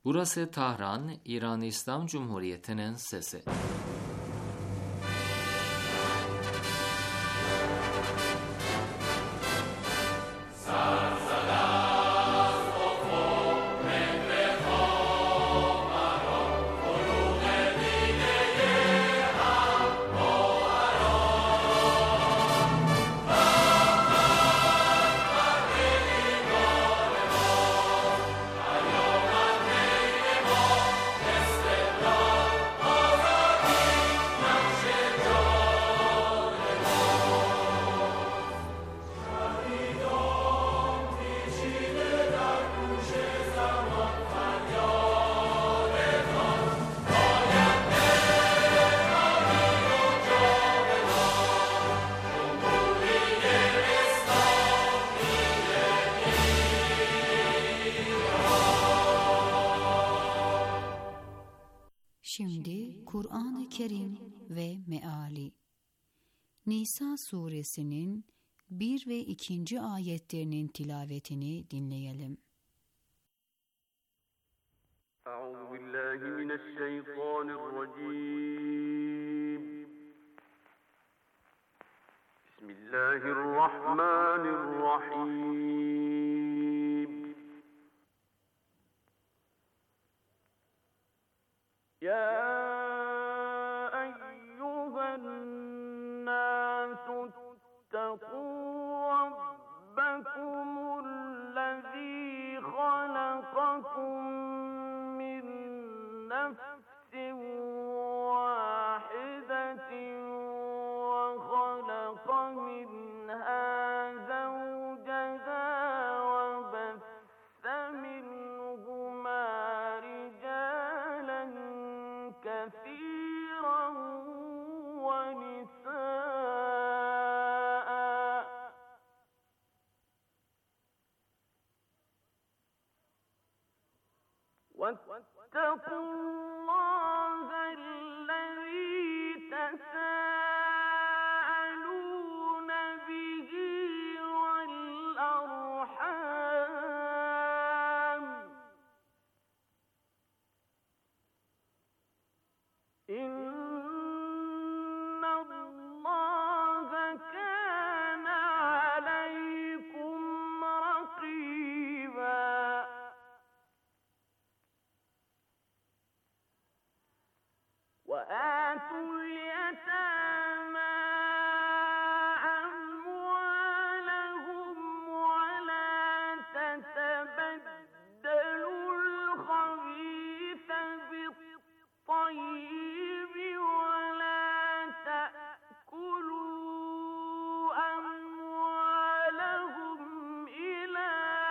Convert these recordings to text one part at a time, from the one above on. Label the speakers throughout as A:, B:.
A: Burası Tahran, İran İslam Cumhuriyeti'nin sesi.
B: Şimdi Kur'an-ı Kerim ve Meali. Nisa suresinin 1 ve 2. ayetlerinin tilavetini dinleyelim.
C: Euzubillahimineşşeytanirracim. Bismillahirrahmanirrahim. Ya eyyühennâsü ittekû rabbekumullezî halakakum min nefsin vâhidetin ve halaka minhâ zevceha ve besse minhumâ ricâlen kethîran ve nisâ'an واتقوا الله الذي تساءلون به والأرحام إن الله كان عليكم رقيبا وآتوا اليتامى أموالهم ولا تتبدلوا الخبيث بالطيب ولا تأكلوا أموالهم إلى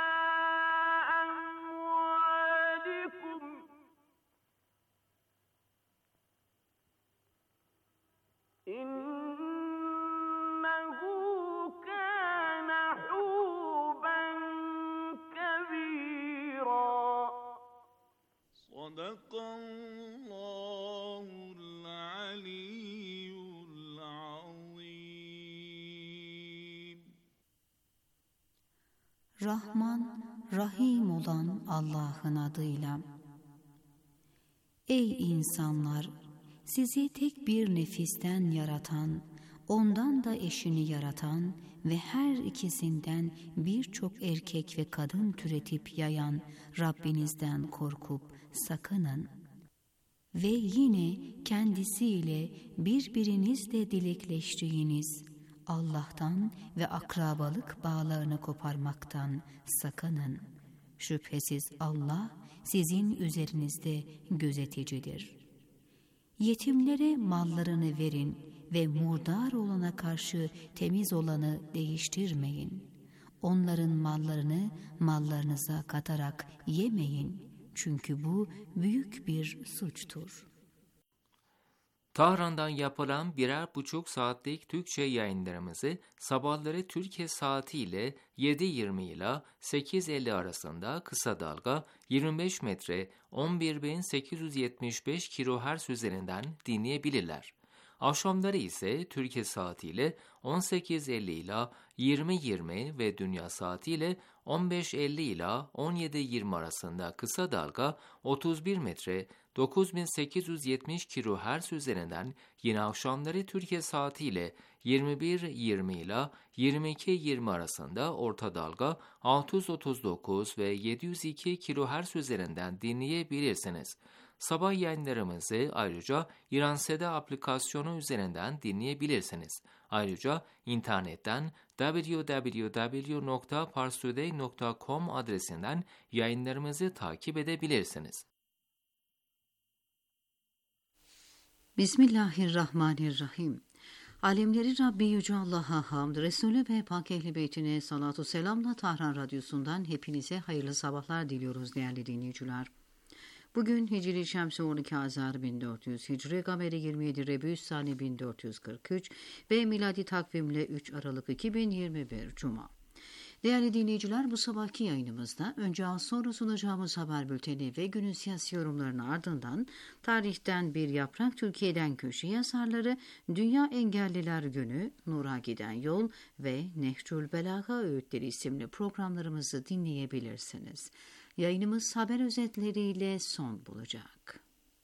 C: أموالكم إنه كان حوبا كبيرا صدق الله العلي العظيم.
B: Rahman, Rahim olan Allah'ın adıyla. Ey insanlar! Sizi tek bir nefisten yaratan, ondan da eşini yaratan ve her ikisinden birçok erkek ve kadın türetip yayan Rabbinizden korkup sakının. Ve yine kendisiyle birbirinizle dilekleştiğiniz Allah'tan ve akrabalık bağlarını koparmaktan sakının. Şüphesiz Allah sizin üzerinizde gözeticidir. Yetimlere mallarını verin ve murdar olana karşı temiz olanı değiştirmeyin. Onların mallarını mallarınıza katarak yemeyin. Çünkü bu büyük bir suçtur.
A: Tahran'dan yapılan 1,5 saatlik Türkçe yayınlarımızı sabahları Türkiye saatiyle 7:20 ile 8:50 arasında kısa dalga 25 metre 11.875 kHz üzerinden dinleyebilirler. Akşamları ise Türkiye saatiyle 18.50 ila 20.20 ve dünya saatiyle 15.50 ila 17.20 arasında kısa dalga 31 metre 9870 kHz üzerinden, yine akşamları Türkiye saatiyle 21.20 ila 22.20 arasında orta dalga 639 ve 702 kHz üzerinden dinleyebilirsiniz. Sabah yayınlarımızı ayrıca İran Seda aplikasyonu üzerinden dinleyebilirsiniz. Ayrıca internetten www.parstoday.com adresinden yayınlarımızı takip edebilirsiniz.
B: Bismillahirrahmanirrahim. Alemleri Rabbi Yüce Allah'a hamd, Resulü ve Pak Ehl-i Beytine salatu selamla Tahran Radyosu'ndan hepinize hayırlı sabahlar diliyoruz değerli dinleyiciler. Bugün Hicri Şemsi 12 Azar 1400, Hicri Gameri 27 Rebü's-Sani 1443 ve miladi takvimle 3 Aralık 2021 Cuma. Değerli dinleyiciler, bu sabahki yayınımızda önce az sonra sunacağımız haber bülteni ve günün siyasi yorumlarının ardından tarihten bir yaprak, Türkiye'den köşe yazarları, Dünya Engelliler Günü, Nur'a Giden Yol ve Nehcül Belagha Öğütleri isimli programlarımızı dinleyebilirsiniz. Yayınımız haber özetleriyle son bulacak.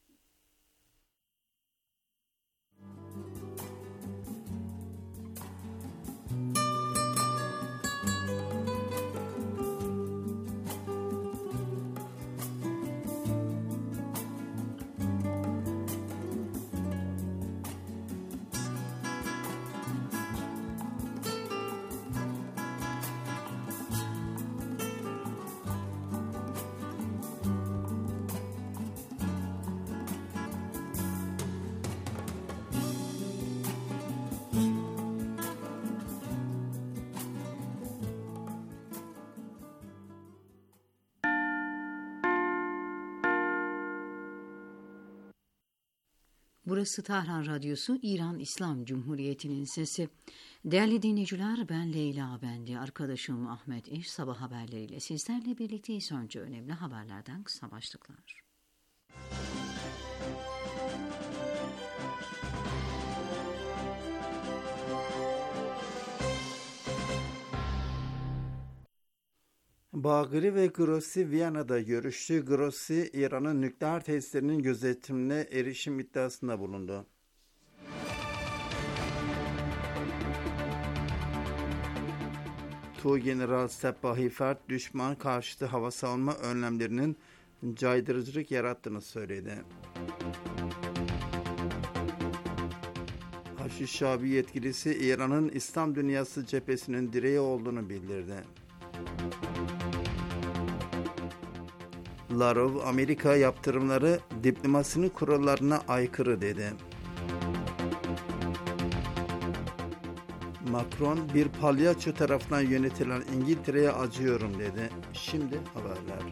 B: Burası Tahran Radyosu, İran İslam Cumhuriyeti'nin sesi. Değerli dinleyiciler, ben Leyla Bendi, arkadaşım Ahmet İş sabah haberleriyle sizlerle birlikteyiz. Önce önemli haberlerden kısa başlıklar.
D: Bagheri ve Grossi Viyana'da görüştü. Grossi, İran'ın nükleer tesislerinin gözetimine erişim iddiasında bulundu. Tuğgeneral Seppahi Fert, düşman karşıtı hava savunma önlemlerinin caydırıcılık yarattığını söyledi. Haşiş Şabi yetkilisi, İran'ın İslam dünyası cephesinin direği olduğunu bildirdi. Lavrov, Amerika yaptırımları diplomasinin kurallarına aykırı dedi. Macron, bir palyaço tarafından yönetilen İngiltere'ye acıyorum dedi. Şimdi haberler.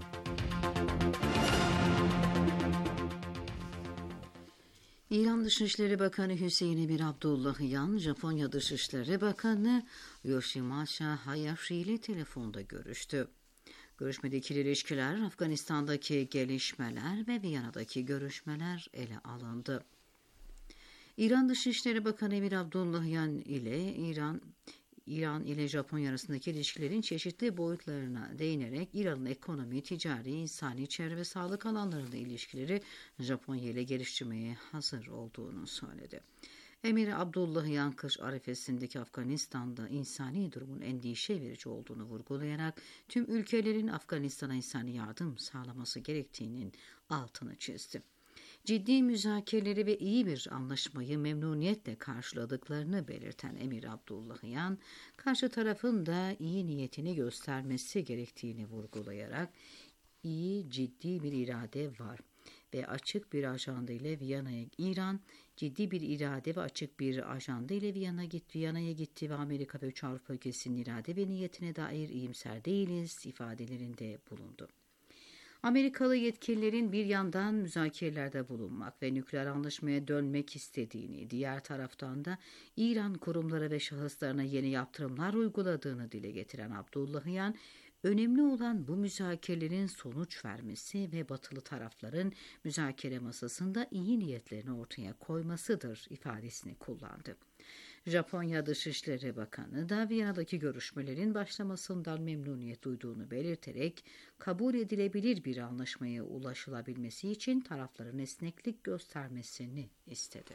B: İran Dışişleri Bakanı Hüseyin Emir Abdullahian, Japonya Dışişleri Bakanı Yoshimasa Hayashi ile telefonda görüştü. Görüşmede ikili ilişkiler, Afganistan'daki gelişmeler ve Viyana'daki görüşmeler ele alındı. İran Dışişleri Bakanı Emir Abdullahian ile İran ile Japonya arasındaki ilişkilerin çeşitli boyutlarına değinerek İran'ın ekonomi, ticari, insani, çevre ve sağlık alanlarında ilişkileri Japonya ile geliştirmeye hazır olduğunu söyledi. Emir Abdullahian, kış arifesindeki Afganistan'da insani durumun endişe verici olduğunu vurgulayarak tüm ülkelerin Afganistan'a insani yardım sağlaması gerektiğinin altını çizdi. Ciddi müzakereleri ve iyi bir anlaşmayı memnuniyetle karşıladıklarını belirten Emir Abdullahian, karşı tarafın da iyi niyetini göstermesi gerektiğini vurgulayarak ciddi bir irade var ve açık bir ajanda ile Viyana'ya gitti ve Amerika ve 3 Avrupa ülkesinin irade ve niyetine dair iyimser değiliz ifadelerinde bulundu. Amerikalı yetkililerin bir yandan müzakerelerde bulunmak ve nükleer anlaşmaya dönmek istediğini, diğer taraftan da İran kurumları ve şahıslarına yeni yaptırımlar uyguladığını dile getiren Abdullahian, Önemli olan bu müzakerelerin sonuç vermesi ve batılı tarafların müzakere masasında iyi niyetlerini ortaya koymasıdır ifadesini kullandı. Japonya Dışişleri Bakanı da Viyana'daki görüşmelerin başlamasından memnuniyet duyduğunu belirterek kabul edilebilir bir anlaşmaya ulaşılabilmesi için tarafların esneklik göstermesini istedi.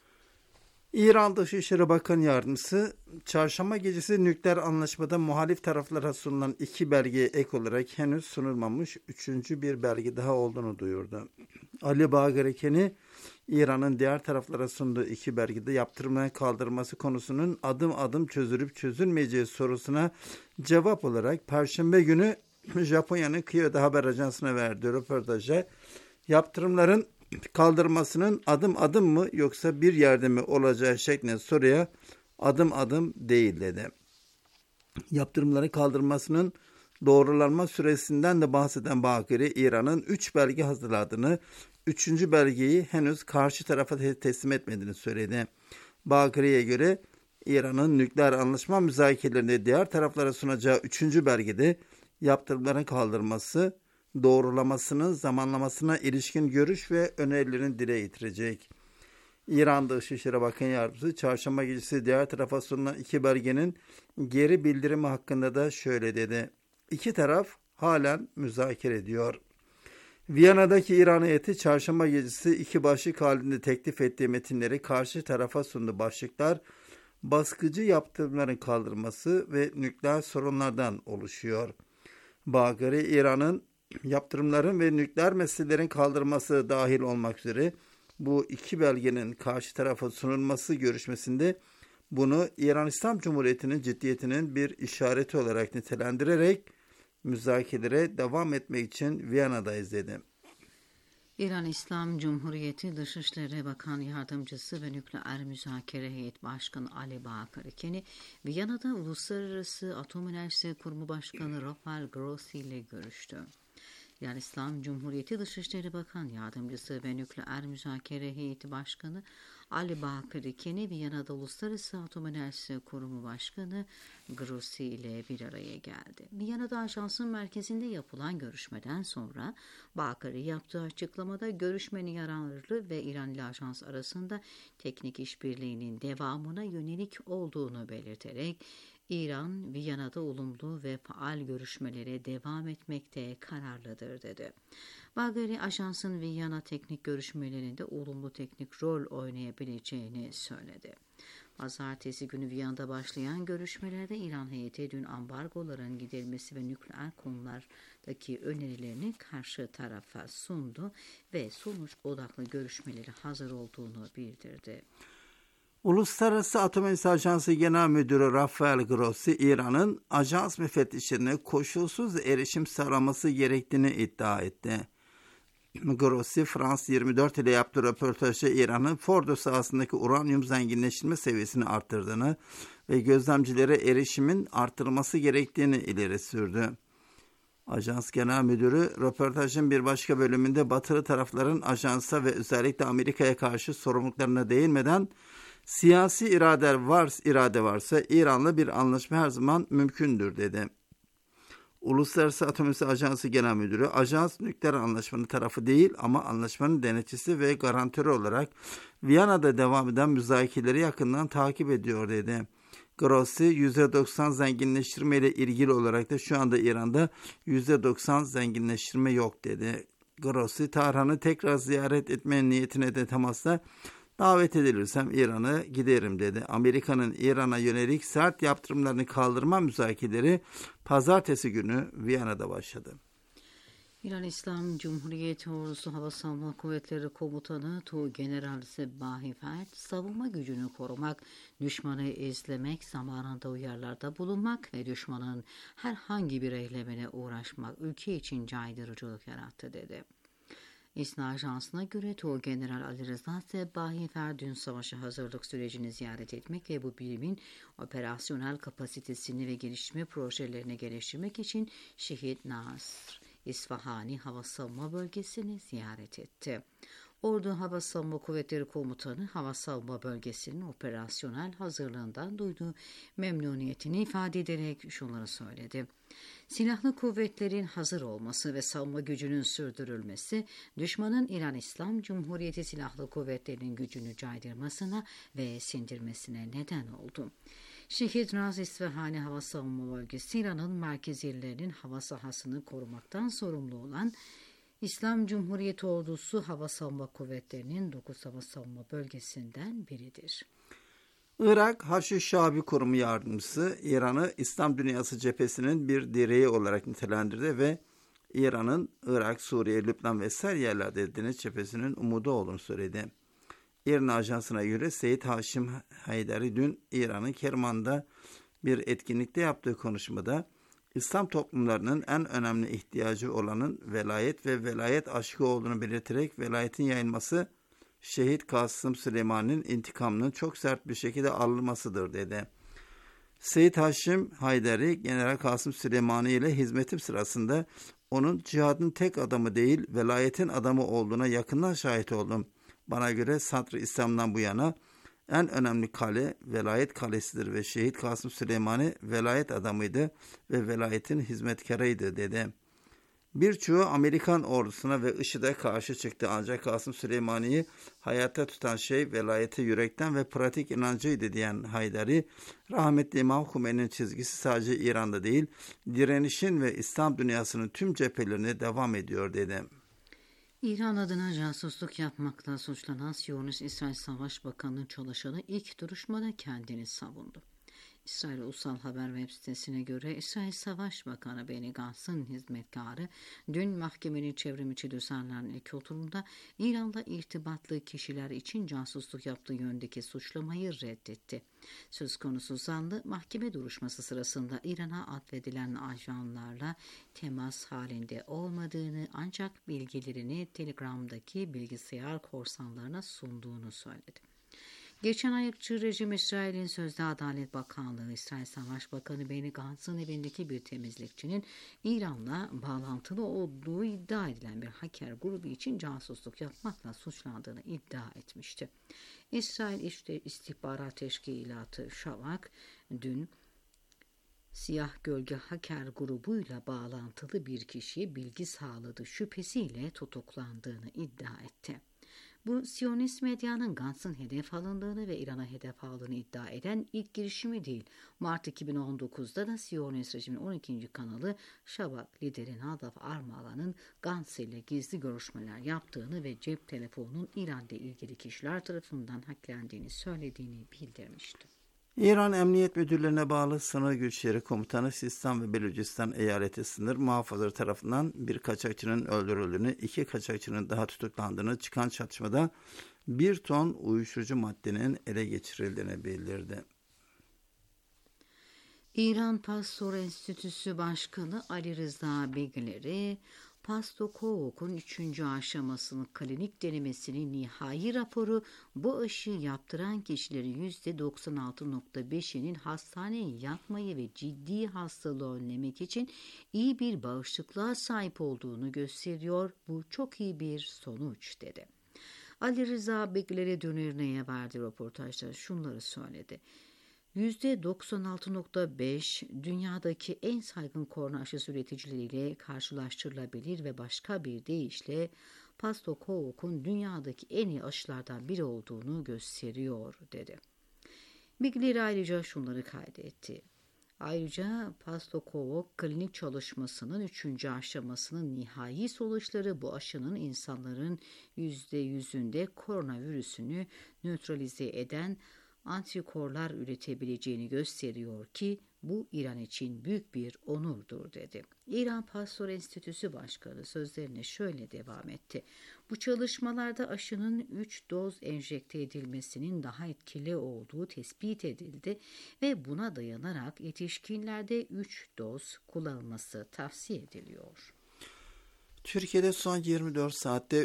D: İran Dışişleri Bakan Yardımcısı, çarşamba gecesi nükleer anlaşmada muhalif taraflara sunulan 2 belgeye ek olarak henüz sunulmamış 3. bir belge daha olduğunu duyurdu. Ali Bagherikeni, İran'ın diğer taraflara sunduğu 2 belgede yaptırımların kaldırılması konusunun adım adım çözülüp çözülmeyeceği sorusuna cevap olarak Perşembe günü Japonya'nın Kyoto Haber Ajansı'na verdiği röportajda yaptırımların kaldırmasının adım adım mı yoksa bir yerde mi olacağı şeklinde soruya adım adım değil dedi. Yaptırımları kaldırmasının doğrulanma süresinden de bahseden Bagheri, İran'ın 3 belge hazırladığını, 3. belgeyi henüz karşı tarafa teslim etmediğini söyledi. Bagheri'ye göre İran'ın nükleer anlaşma müzakerelerinde diğer taraflara sunacağı 3. belgede yaptırımların kaldırması, doğrulamasının zamanlamasına ilişkin görüş ve önerilerini dile getirecek. İran Dışişleri Bakan Yardımcısı, çarşamba gecesi diğer tarafa sunulan 2 belgenin geri bildirimi hakkında da şöyle dedi. 2 taraf halen müzakere ediyor. Viyana'daki İran heyeti çarşamba gecesi 2 başlık halinde teklif ettiği metinleri karşı tarafa sundu. Başlıklar, baskıcı yaptırımların kaldırılması ve nükleer sorunlardan oluşuyor. Bagheri, İran'ın yaptırımların ve nükleer meselelerin kaldırılması dahil olmak üzere bu 2 belgenin karşı tarafa sunulması görüşmesinde bunu İran İslam Cumhuriyeti'nin ciddiyetinin bir işareti olarak nitelendirerek müzakerelere devam etmek için Viyana'dayız dedi.
B: İran İslam Cumhuriyeti Dışişleri Bakan Yardımcısı ve Nükleer Müzakere Heyet Başkanı Ali Bagherikeni, Viyana'da Uluslararası Atom Enerjisi Kurumu Başkanı Rafael Grossi ile görüştü. İran İslam Cumhuriyeti Dışişleri Bakan Yardımcısı ve Nükleer Müzakere Heyeti Başkanı Ali Bagherikeni, Viyana'da Uluslararası Atom Enerjisi Kurumu Başkanı Grossi ile bir araya geldi. Viyana'da ajansın merkezinde yapılan görüşmeden sonra Bagheri yaptığı açıklamada görüşmenin yararlı ve İran ile ajans arasında teknik işbirliğinin devamına yönelik olduğunu belirterek İran, Viyana'da olumlu ve faal görüşmelere devam etmekte kararlıdır dedi. Bagheri, ajansın Viyana teknik görüşmelerinde olumlu teknik rol oynayabileceğini söyledi. Pazartesi günü Viyana'da başlayan görüşmelerde İran heyeti dün ambargoların giderilmesi ve nükleer konulardaki önerilerini karşı tarafa sundu ve sonuç odaklı görüşmeleri hazır olduğunu bildirdi.
D: Uluslararası Atom Enerjisi Ajansı Genel Müdürü Rafael Grossi, İran'ın ajans müfettişlerine koşulsuz erişim sağlaması gerektiğini iddia etti. Grossi, France 24 ile yaptığı röportajda İran'ın Fordo sahasındaki uranyum zenginleştirme seviyesini arttırdığını ve gözlemcilere erişimin artırılması gerektiğini ileri sürdü. Ajans Genel Müdürü, röportajın bir başka bölümünde batılı tarafların ajansa ve özellikle Amerika'ya karşı sorumluluklarına değinmeden, siyasi irade varsa İran'la bir anlaşma her zaman mümkündür dedi. Uluslararası Atom Enerjisi Ajansı Genel Müdürü, ajans nükleer anlaşmanın tarafı değil ama anlaşmanın denetçisi ve garantörü olarak Viyana'da devam eden müzakereleri yakından takip ediyor dedi. Grossi, %90 zenginleştirme ile ilgili olarak da şu anda İran'da %90 zenginleştirme yok dedi. Grossi, Tahran'ı tekrar ziyaret etme niyetine de temasla davet edilirsem İran'a giderim dedi. Amerika'nın İran'a yönelik sert yaptırımlarını kaldırma müzakereleri pazartesi günü Viyana'da başladı.
B: İran İslam Cumhuriyeti Ordusu Hava Savunma Kuvvetleri Komutanı Tuğgeneral Sebbahi Fert, savunma gücünü korumak, düşmanı izlemek, zamanında uyarılarda bulunmak ve düşmanın herhangi bir eylemine uğraşmak ülke için caydırıcılık yarattı dedi. İSNA Ajansı'na göre Tuğgeneral Ali Rıza Sebbahi Fert dün savaşa hazırlık sürecini ziyaret etmek ve bu birimin operasyonel kapasitesini ve geliştirme projelerini geliştirmek için Şehit Nasr İsfahani Hava Savunma Bölgesi'ni ziyaret etti. Ordu Hava Savunma Kuvvetleri Komutanı hava savunma bölgesinin operasyonel hazırlığından duyduğu memnuniyetini ifade ederek şunları söyledi. Silahlı kuvvetlerin hazır olması ve savunma gücünün sürdürülmesi, düşmanın İran İslam Cumhuriyeti Silahlı Kuvvetleri'nin gücünü caydırmasına ve sindirmesine neden oldu. Şehit Raz İsfahani Hava Savunma Bölgesi, İran'ın merkezi illerinin hava sahasını korumaktan sorumlu olan İslam Cumhuriyeti Ordusu Hava Savunma Kuvvetleri'nin 9 hava savunma bölgesinden biridir.
D: Irak Haçlı Şabi Kurumu Yardımcısı İran'ı İslam Dünyası cephesinin bir direği olarak nitelendirdi ve İran'ın Irak, Suriye, Lübnan vesaire yerlerde Deniz cephesinin umudu olduğunu söyledi. İran Ajansı'na göre Seyit Haşim Haydari dün İran'ın Kerman'da bir etkinlikte yaptığı konuşmada İslam toplumlarının en önemli ihtiyacı olanın velayet ve velayet aşkı olduğunu belirterek velayetin yayılması Şehit Kasım Süleyman'ın intikamının çok sert bir şekilde alınmasıdır dedi. Seyit Haşim Haydari, General Kasım Süleyman'ı ile hizmetim sırasında onun cihadın tek adamı değil, velayetin adamı olduğuna yakından şahit oldum. Bana göre Sadr-ı İslam'dan bu yana en önemli kale velayet kalesidir ve Şehit Kasım Süleyman'ı velayet adamıydı ve velayetin hizmetkarıydı dedi. Birçoğu Amerikan ordusuna ve IŞİD'e karşı çıktı ancak Kasım Süleyman'ı hayatta tutan şey velayete yürekten ve pratik inancıydı diyen Haydari, rahmetli İmam Hümeyni'nin çizgisi sadece İran'da değil, direnişin ve İslam dünyasının tüm cephelerine devam ediyor dedi.
B: İran adına casusluk yapmakla suçlanan Siyonist İsrail Savaş Bakanı'nın çalışanı ilk duruşmada kendini savundu. İsrail Ulusal Haber web sitesine göre İsrail Savaş Bakanı Benny Gantz'ın hizmetkarı dün mahkemenin çevrimiçi düzenlenen ilk oturumda İran'la irtibatlı kişiler için casusluk yaptığı yönündeki suçlamayı reddetti. Söz konusu zanlı mahkeme duruşması sırasında İran'a atfedilen ajanlarla temas halinde olmadığını ancak bilgilerini Telegram'daki bilgisayar korsanlarına sunduğunu söyledi. Geçen ay ırkçı rejim İsrail'in sözde Adalet Bakanlığı, İsrail Savaş Bakanı Benny Gantz'ın evindeki bir temizlikçinin İran'la bağlantılı olduğu iddia edilen bir hacker grubu için casusluk yapmakla suçlandığını iddia etmişti. İsrail İstihbarat Teşkilatı Şavak dün Siyah Gölge hacker grubuyla bağlantılı bir kişiye bilgi sağladığı şüphesiyle tutuklandığını iddia etti. Bu Siyonist medyanın Gantz'ın hedef alındığını ve İran'a hedef aldığını iddia eden ilk girişimi değil. Mart 2019'da da Siyonist rejimin 12. kanalı Şabak lideri Nadav Armala'nın Gantz ile gizli görüşmeler yaptığını ve cep telefonunun İran'da ilgili kişiler tarafından hacklendiğini söylediğini bildirmişti.
D: İran Emniyet Müdürlüğü'ne bağlı Sınır Güçleri Komutanı Sistan ve Belucistan Eyaleti Sınır Muhafızları tarafından bir kaçakçının öldürüldüğünü, 2 kaçakçının daha tutuklandığını, çıkan çatışmada 1 ton uyuşturucu maddenin ele geçirildiğini bildirdi.
B: İran Pasteur Enstitüsü Başkanı Ali Rıza Begleri, Pastokovok'un 3. aşamasının klinik denemesinin nihai raporu bu aşıyı yaptıran kişilerin %96.5'inin hastaneye yatmayı ve ciddi hastalığı önlemek için iyi bir bağışıklığa sahip olduğunu gösteriyor. Bu çok iyi bir sonuç dedi. Ali Rıza Begleri Döneri'ye verdiği röportajda şunları söyledi. %96.5 dünyadaki en saygın korona aşısı üreticileriyle karşılaştırılabilir ve başka bir deyişle Pastokovok'un dünyadaki en iyi aşılardan biri olduğunu gösteriyor dedi. Bilgileri ayrıca şunları kaydetti. Ayrıca Pastokovok klinik çalışmasının 3. aşamasının nihai sonuçları bu aşının insanların %100'ünde koronavirüsünü nötralize eden antikorlar üretebileceğini gösteriyor ki bu İran için büyük bir onurdur dedi. İran Pasteur Enstitüsü Başkanı sözlerine şöyle devam etti. Bu çalışmalarda aşının 3 doz enjekte edilmesinin daha etkili olduğu tespit edildi ve buna dayanarak yetişkinlerde 3 doz kullanılması tavsiye ediliyor.
D: Türkiye'de son 24 saatte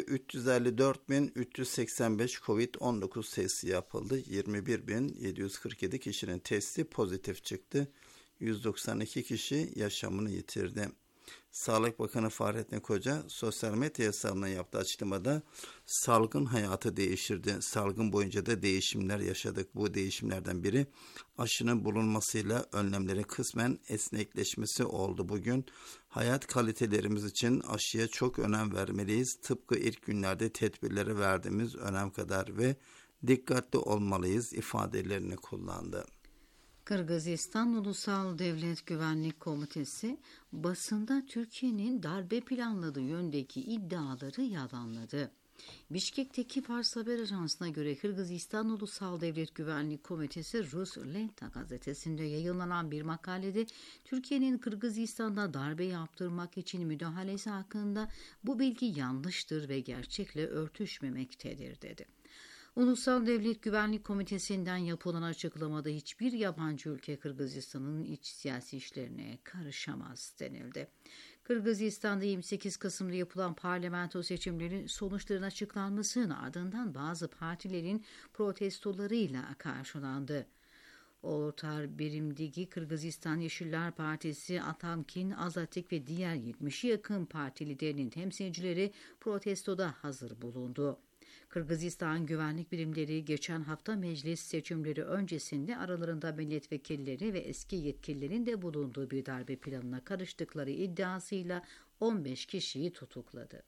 D: 354.385 COVID-19 testi yapıldı. 21.747 kişinin testi pozitif çıktı. 192 kişi yaşamını yitirdi. Sağlık Bakanı Fahrettin Koca sosyal medya hesabından yaptığı açıklamada salgın hayatı değiştirdi. Salgın boyunca da değişimler yaşadık. Bu değişimlerden biri aşının bulunmasıyla önlemlerin kısmen esnekleşmesi oldu. Bugün hayat kalitelerimiz için aşıya çok önem vermeliyiz. Tıpkı ilk günlerde tedbirlere verdiğimiz önem kadar ve dikkatli olmalıyız ifadelerini kullandı.
B: Kırgızistan Ulusal Devlet Güvenlik Komitesi basında Türkiye'nin darbe planladığı yöndeki iddiaları yalanladı. Bişkek'teki Fars Haber Ajansı'na göre Kırgızistan Ulusal Devlet Güvenlik Komitesi Rus Lenta gazetesinde yayınlanan bir makalede Türkiye'nin Kırgızistan'da darbe yaptırmak için müdahalesi hakkında bu bilgi yanlıştır ve gerçekle örtüşmemektedir dedi. Ulusal Devlet Güvenlik Komitesi'nden yapılan açıklamada hiçbir yabancı ülke Kırgızistan'ın iç siyasi işlerine karışamaz denildi. Kırgızistan'da 28 Kasım'da yapılan parlamento seçimlerinin sonuçlarının açıklanmasının ardından bazı partilerin protestolarıyla karşılandı. Ortar Birimdigi Kırgızistan Yeşiller Partisi, Atamkin, Azatik ve diğer 70'e yakın parti liderinin temsilcileri protestoda hazır bulundu. Kırgızistan güvenlik birimleri geçen hafta meclis seçimleri öncesinde aralarında milletvekilleri ve eski yetkililerin de bulunduğu bir darbe planına karıştıkları iddiasıyla 15 kişiyi tutukladı.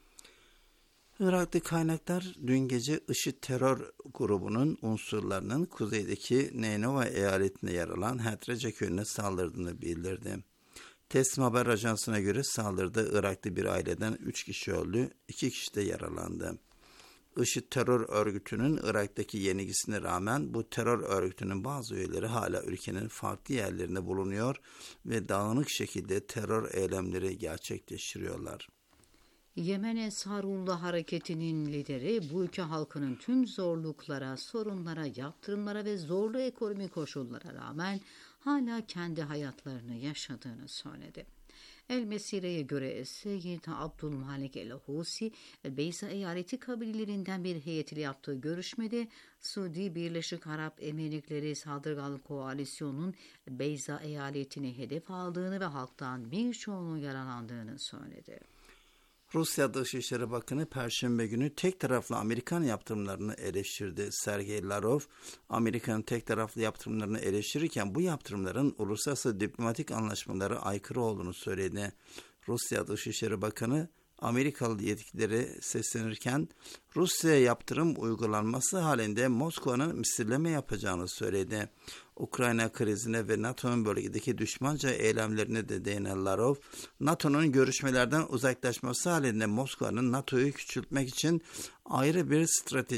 D: Irak'ta kaynaklar dün gece IŞİD terör grubunun unsurlarının kuzeydeki Neynova eyaletinde yer alan Hatrece köyüne saldırdığını bildirdi. Teslim Haber Ajansı'na göre saldırıda Irak'ta bir aileden 3 kişi öldü, 2 kişi de yaralandı. IŞİD terör örgütünün Irak'taki yenilgisine rağmen bu terör örgütünün bazı üyeleri hala ülkenin farklı yerlerinde bulunuyor ve dağınık şekilde terör eylemleri gerçekleştiriyorlar.
B: Yemen Ensarullah Hareketi'nin lideri bu ülke halkının tüm zorluklara, sorunlara, yaptırımlara ve zorlu ekonomik koşullara rağmen hala kendi hayatlarını yaşadığını söyledi. El Mesire'ye ise Seyyid Abdülmalik El-Husi, Beyza eyaleti kabilelerinden bir heyetiyle yaptığı görüşmede Suudi Birleşik Arap Emirlikleri Saldırgan Koalisyonu'nun Beyza eyaletini hedef aldığını ve halktan birçoğunun yaralandığını söyledi.
D: Rusya Dışişleri Bakanı Perşembe günü tek taraflı Amerikan yaptırımlarını eleştirdi. Sergey Lavrov, Amerika'nın tek taraflı yaptırımlarını eleştirirken bu yaptırımların uluslararası diplomatik anlaşmalara aykırı olduğunu söyledi. Rusya Dışişleri Bakanı Amerikalı yetkililere seslenirken Rusya'ya yaptırım uygulanması halinde Moskova'nın misilleme yapacağını söyledi. Ukrayna krizine ve NATO'nun bölgedeki düşmanca eylemlerine de değinen Lavrov, NATO'nun görüşmelerden uzaklaşması halinde Moskova'nın NATO'yu küçültmek için ayrı bir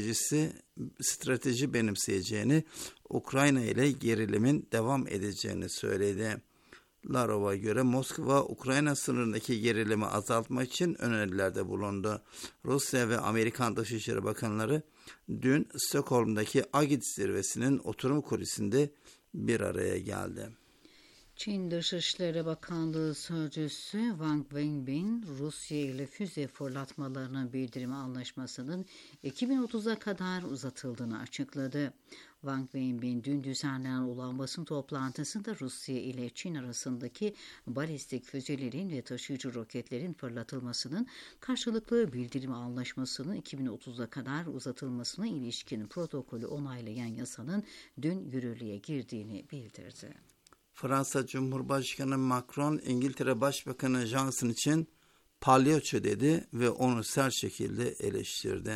D: strateji benimseyeceğini, Ukrayna ile gerilimin devam edeceğini söyledi. Lavrov'a göre Moskova, Ukrayna sınırındaki gerilimi azaltmak için önerilerde bulundu. Rusya ve Amerikan Dışişleri Bakanları dün Stockholm'daki Agit zirvesinin oturum kulisinde bir araya geldi.
B: Çin Dışişleri Bakanlığı Sözcüsü Wang Wenbin, Rusya ile füze fırlatmalarının bildirimi anlaşmasının 2030'a kadar uzatıldığını açıkladı. Wang Wenbin dün düzenlenen olan basın toplantısında Rusya ile Çin arasındaki balistik füzelerin ve taşıyıcı roketlerin fırlatılmasının karşılıklı bildirimi anlaşmasının 2030'a kadar uzatılmasına ilişkin protokolü onaylayan yasanın dün yürürlüğe girdiğini bildirdi.
D: Fransa Cumhurbaşkanı Macron, İngiltere Başbakanı Johnson için palyaço dedi ve onu sert şekilde eleştirdi.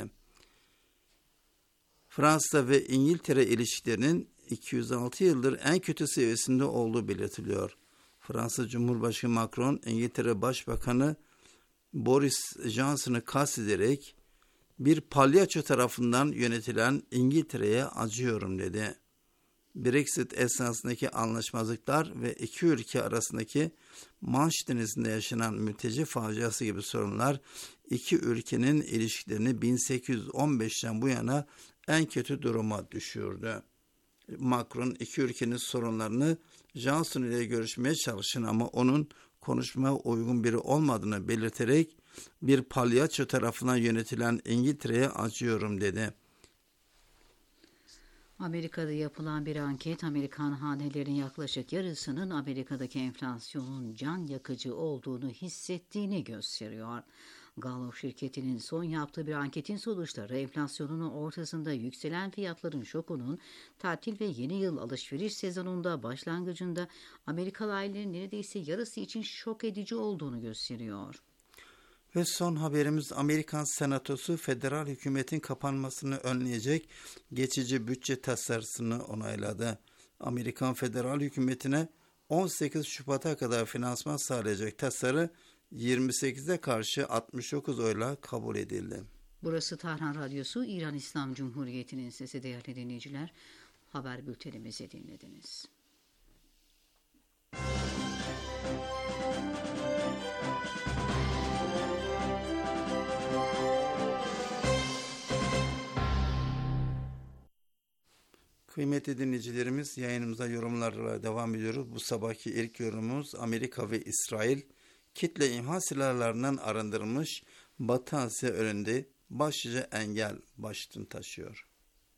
D: Fransa ve İngiltere ilişkilerinin 206 yıldır en kötü seviyesinde olduğu belirtiliyor. Fransa Cumhurbaşkanı Macron, İngiltere Başbakanı Boris Johnson'ı kastederek bir palyaço tarafından yönetilen İngiltere'ye acıyorum dedi. Brexit esnasındaki anlaşmazlıklar ve iki ülke arasındaki Manş Denizi'nde yaşanan mülteci faciası gibi sorunlar iki ülkenin ilişkilerini 1815'ten bu yana en kötü duruma düşürdü. Macron iki ülkenin sorunlarını Johnson ile görüşmeye çalışın ama onun konuşmaya uygun biri olmadığını belirterek bir palyaço tarafından yönetilen İngiltere'ye acıyorum dedi.
B: Amerika'da yapılan bir anket, Amerikan hanelerinin yaklaşık yarısının Amerika'daki enflasyonun can yakıcı olduğunu hissettiğini gösteriyor. Gallup şirketinin son yaptığı bir anketin sonuçları, enflasyonun ortasında yükselen fiyatların şokunun tatil ve yeni yıl alışveriş sezonunda başlangıcında Amerikalı ailelerin neredeyse yarısı için şok edici olduğunu gösteriyor.
D: Ve son haberimiz, Amerikan Senatosu federal hükümetin kapanmasını önleyecek geçici bütçe tasarısını onayladı. Amerikan federal hükümetine 18 Şubat'a kadar finansman sağlayacak tasarı 28'e karşı 69 oyla kabul edildi.
B: Burası Tahran Radyosu, İran İslam Cumhuriyeti'nin sesi değerli dinleyiciler. Haber bültenimizi dinlediniz.
D: Kıymetli dinleyicilerimiz, yayınımıza yorumlarla devam ediyoruz. Bu sabahki ilk yorumumuz, Amerika ve İsrail kitle imha silahlarından arındırılmış Batı Asya önünde başlıca engel başlığını taşıyor.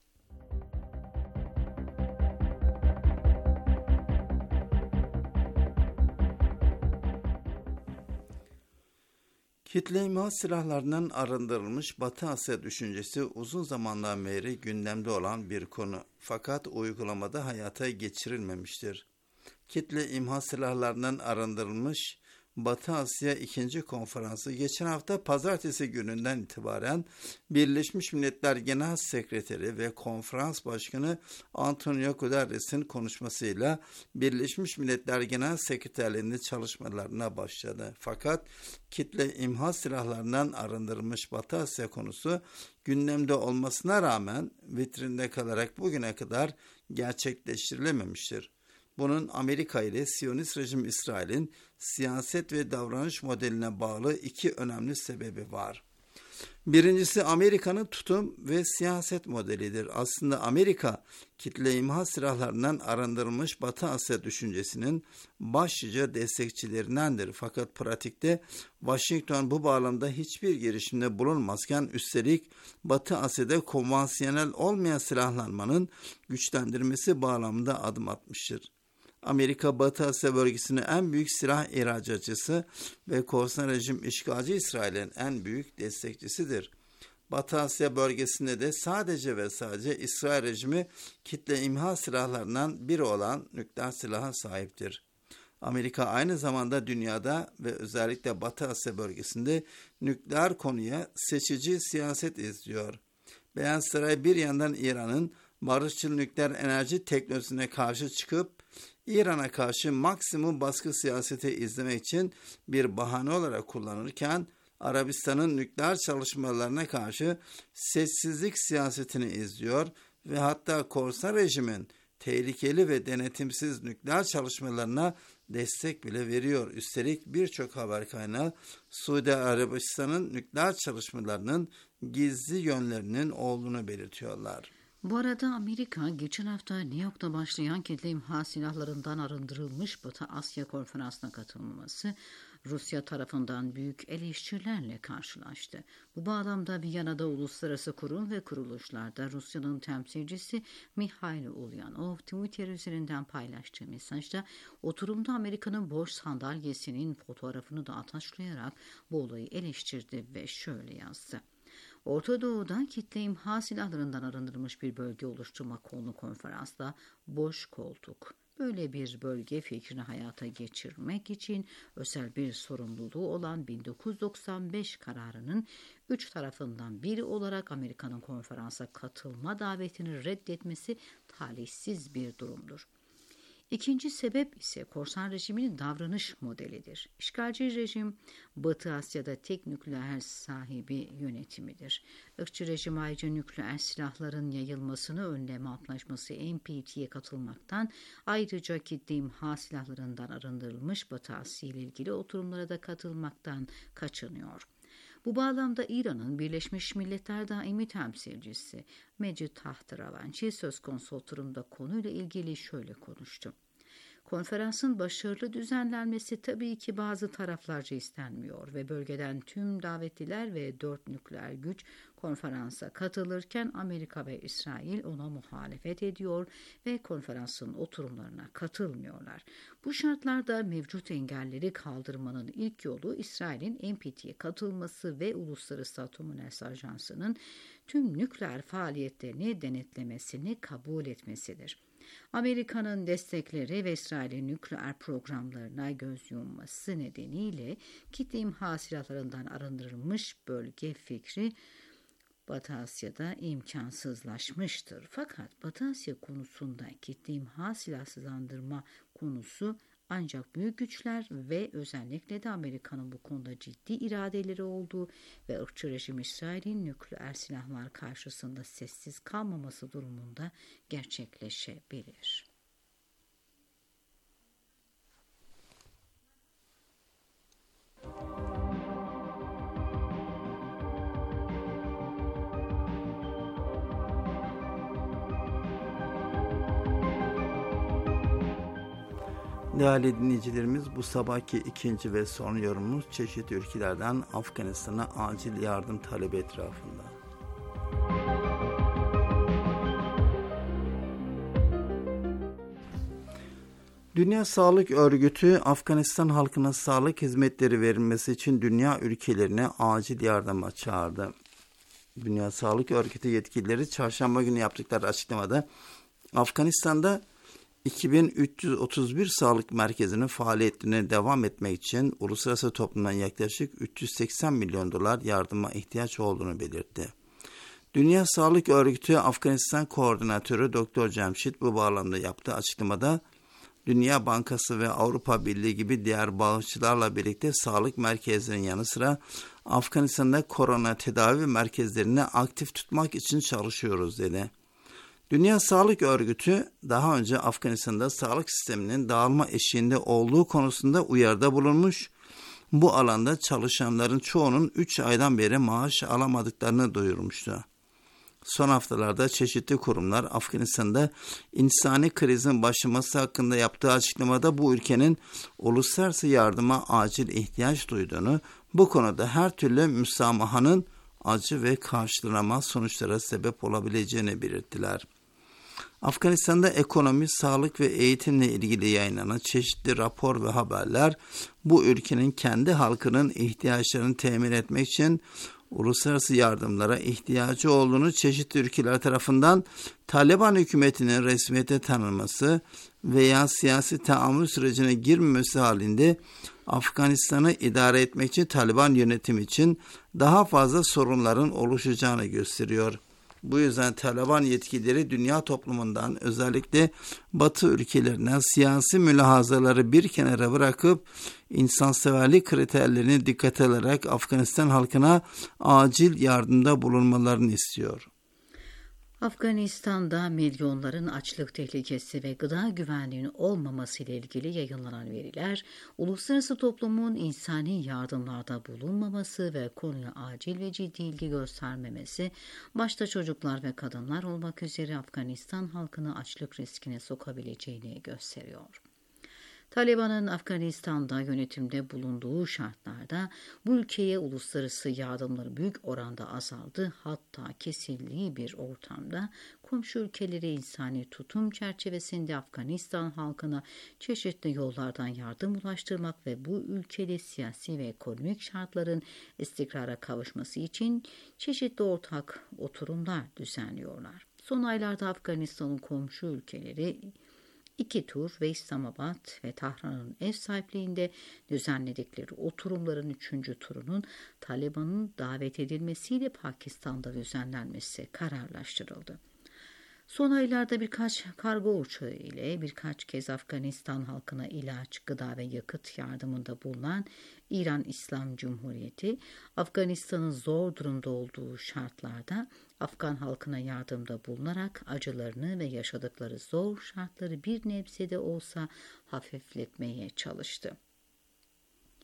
D: Kitle imha silahlarından arındırılmış Batı Asya düşüncesi uzun zamandan beri gündemde olan bir konu, fakat uygulamada hayata geçirilmemiştir. Kitle imha silahlarından arındırılmış Batı Asya 2. Konferansı geçen hafta pazartesi gününden itibaren Birleşmiş Milletler Genel Sekreteri ve Konferans Başkanı Antonio Guterres'in konuşmasıyla Birleşmiş Milletler Genel Sekreterliği'nin çalışmalarına başladı. Fakat kitle imha silahlarından arındırılmış Batı Asya konusu gündemde olmasına rağmen vitrinde kalarak bugüne kadar gerçekleştirilememiştir. Bunun Amerika ile Siyonist rejim İsrail'in siyaset ve davranış modeline bağlı iki önemli sebebi var. Birincisi Amerika'nın tutum ve siyaset modelidir. Aslında Amerika kitle imha silahlarından arındırılmış Batı Asya düşüncesinin başlıca destekçilerindendir. Fakat pratikte Washington bu bağlamda hiçbir girişimde bulunmazken, üstelik Batı Asya'da konvansiyonel olmayan silahlanmanın güçlendirmesi bağlamında adım atmıştır. Amerika, Batı Asya bölgesinin en büyük silah ihracatçısı ve korsan rejim işgalci İsrail'in en büyük destekçisidir. Batı Asya bölgesinde de sadece ve sadece İsrail rejimi kitle imha silahlarından biri olan nükleer silaha sahiptir. Amerika aynı zamanda dünyada ve özellikle Batı Asya bölgesinde nükleer konuya seçici siyaset izliyor. Beyaz Saray bir yandan İran'ın barışçıl nükleer enerji teknolojisine karşı çıkıp İran'a karşı maksimum baskı siyaseti izlemek için bir bahane olarak kullanırken, Arabistan'ın nükleer çalışmalarına karşı sessizlik siyasetini izliyor ve hatta korsan rejimin tehlikeli ve denetimsiz nükleer çalışmalarına destek bile veriyor. Üstelik birçok haber kaynağı Suudi Arabistan'ın nükleer çalışmalarının gizli yönlerinin olduğunu belirtiyorlar.
B: Bu arada Amerika geçen hafta New York'ta başlayan kitle imha silahlarından arındırılmış Batı Asya Konferansı'na katılmaması Rusya tarafından büyük eleştirilerle karşılaştı. Bu bağlamda Viyana'da uluslararası kurum ve kuruluşlarda Rusya'nın temsilcisi Mikhail Ulyanov Twitter üzerinden paylaştığı mesajda oturumda Amerika'nın boş sandalyesinin fotoğrafını da ataşlayarak bu olayı eleştirdi ve şöyle yazdı. Orta Doğu'da kitle imha silahlarından arındırılmış bir bölge oluşturma konulu konferansta boş koltuk. Böyle bir bölge fikrini hayata geçirmek için özel bir sorumluluğu olan 1995 kararının 3 tarafından biri olarak Amerika'nın konferansa katılma davetini reddetmesi talihsiz bir durumdur. İkinci sebep ise korsan rejimin davranış modelidir. İşgalci rejim, Batı Asya'da tek nükleer sahibi yönetimidir. Irkçı rejim ayrıca nükleer silahların yayılmasını önleme antlaşması NPT'ye katılmaktan, ayrıca kitle imha silahlarından arındırılmış Batı Asya ile ilgili oturumlara da katılmaktan kaçınıyor. Bu bağlamda İran'ın Birleşmiş Milletler Daimi Temsilcisi Mecid Tahtıravanchi söz konusu oturumda konuyla ilgili şöyle konuştu. Konferansın başarılı düzenlenmesi tabii ki bazı taraflarca istenmiyor ve bölgeden tüm davetliler ve 4 nükleer güç Konferansa katılırken Amerika ve İsrail ona muhalefet ediyor ve konferansın oturumlarına katılmıyorlar. Bu şartlarda mevcut engelleri kaldırmanın ilk yolu İsrail'in NPT'ye katılması ve Uluslararası Atom Enerjisi Ajansı'nın tüm nükleer faaliyetlerini denetlemesini kabul etmesidir. Amerika'nın destekleri ve İsrail'in nükleer programlarına göz yumması nedeniyle kitle imha silahlarından arındırılmış bölge fikri Batı Asya'da imkansızlaşmıştır. Fakat Batı Asya konusunda kitle imha silahsızlandırma konusu ancak büyük güçler ve özellikle de Amerika'nın bu konuda ciddi iradeleri olduğu ve ırkçı rejim İsrail'in nükleer silahlar karşısında sessiz kalmaması durumunda gerçekleşebilir.
D: Değerli dinleyicilerimiz, bu sabahki ikinci ve son yorumumuz çeşitli ülkelerden Afganistan'a acil yardım talebi etrafında. Dünya Sağlık Örgütü, Afganistan halkına sağlık hizmetleri verilmesi için dünya ülkelerine acil yardıma çağırdı. Dünya Sağlık Örgütü yetkilileri çarşamba günü yaptıkları açıklamada Afganistan'da 2331 sağlık merkezinin faaliyetlerine devam etmek için uluslararası toplumdan yaklaşık 380 milyon dolar yardıma ihtiyaç olduğunu belirtti. Dünya Sağlık Örgütü Afganistan Koordinatörü Dr. Cemşit bu bağlamda yaptığı açıklamada Dünya Bankası ve Avrupa Birliği gibi diğer bağışçılarla birlikte sağlık merkezlerinin yanı sıra Afganistan'da korona tedavi merkezlerini aktif tutmak için çalışıyoruz dedi. Dünya Sağlık Örgütü daha önce Afganistan'da sağlık sisteminin dağılma eşiğinde olduğu konusunda uyarıda bulunmuş, bu alanda çalışanların çoğunun 3 aydan beri maaş alamadıklarını duyurmuştu. Son haftalarda çeşitli kurumlar Afganistan'da insani krizin başlaması hakkında yaptığı açıklamada bu ülkenin uluslararası yardıma acil ihtiyaç duyduğunu, bu konuda her türlü müsamahanın acı ve karşılanamaz sonuçlara sebep olabileceğini belirttiler. Afganistan'da ekonomi, sağlık ve eğitimle ilgili yayınlanan çeşitli rapor ve haberler bu ülkenin kendi halkının ihtiyaçlarını temin etmek için uluslararası yardımlara ihtiyacı olduğunu, çeşitli ülkeler tarafından Taliban hükümetinin resmiyete tanınması veya siyasi tahammül sürecine girmemesi halinde Afganistan'ı idare etmek için Taliban yönetimi için daha fazla sorunların oluşacağını gösteriyor. Bu yüzden Taliban yetkilileri dünya toplumundan, özellikle Batı ülkelerinden siyasi mülahazaları bir kenara bırakıp insanseverlik kriterlerini dikkate alarak Afganistan halkına acil yardımda bulunmalarını istiyor.
B: Afganistan'da milyonların açlık tehlikesi ve gıda güvenliğinin olmaması ile ilgili yayınlanan veriler, uluslararası toplumun insani yardımlarda bulunmaması ve konuya acil ve ciddi ilgi göstermemesi, başta çocuklar ve kadınlar olmak üzere Afganistan halkını açlık riskine sokabileceğini gösteriyor. Taliban'ın Afganistan'da yönetimde bulunduğu şartlarda bu ülkeye uluslararası yardımları büyük oranda azaldı, hatta kesildiği bir ortamda komşu ülkelere insani tutum çerçevesinde Afganistan halkına çeşitli yollardan yardım ulaştırmak ve bu ülkede siyasi ve ekonomik şartların istikrara kavuşması için çeşitli ortak oturumlar düzenliyorlar. Son aylarda Afganistan'ın komşu ülkeleri 2 tur ve İslamabad ve Tahran'ın ev sahipliğinde düzenledikleri oturumların 3. turunun Taliban'ın davet edilmesiyle Pakistan'da düzenlenmesi kararlaştırıldı. Son aylarda birkaç kargo uçağı ile birkaç kez Afganistan halkına ilaç, gıda ve yakıt yardımında bulunan İran İslam Cumhuriyeti, Afganistan'ın zor durumda olduğu şartlarda Afgan halkına yardımda bulunarak acılarını ve yaşadıkları zor şartları bir nebze de olsa hafifletmeye çalıştı.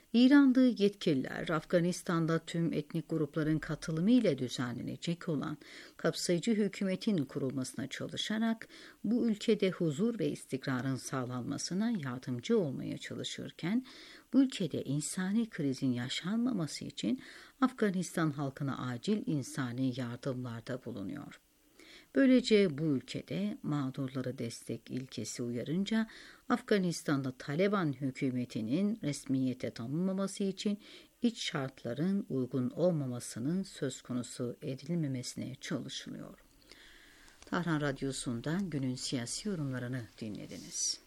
B: İranlı yetkililer Afganistan'da tüm etnik grupların katılımı ile düzenlenecek olan kapsayıcı hükümetin kurulmasına çalışarak bu ülkede huzur ve istikrarın sağlanmasına yardımcı olmaya çalışırken bu ülkede insani krizin yaşanmaması için Afganistan halkına acil insani yardımlarda bulunuyor. Böylece bu ülkede mağdurlara destek ilkesi uyarınca Afganistan'da Taliban hükümetinin resmiyete tanınmaması için iç şartların uygun olmamasının söz konusu edilmemesine çalışılıyor. Tahran Radyosu'ndan günün siyasi yorumlarını dinlediniz.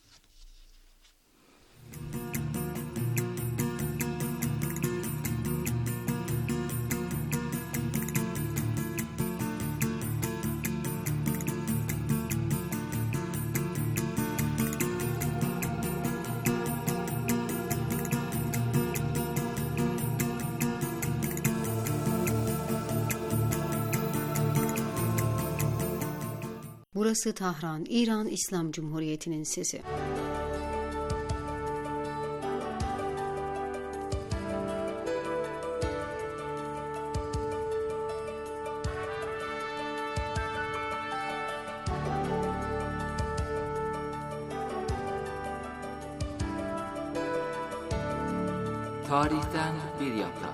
B: Burası Tahran, İran İslam Cumhuriyeti'nin sesi.
A: Tarihten bir yaprak.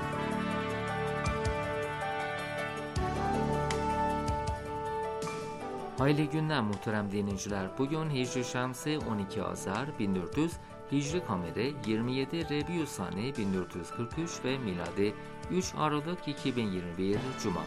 A: Hayırlı günler muhterem dinleyiciler. Bugün Hicri Şemsi 12 Azar 1400, Hicri Kameri 27 Rebiusani 1443 ve miladi 3 Aralık 2021 Cuma.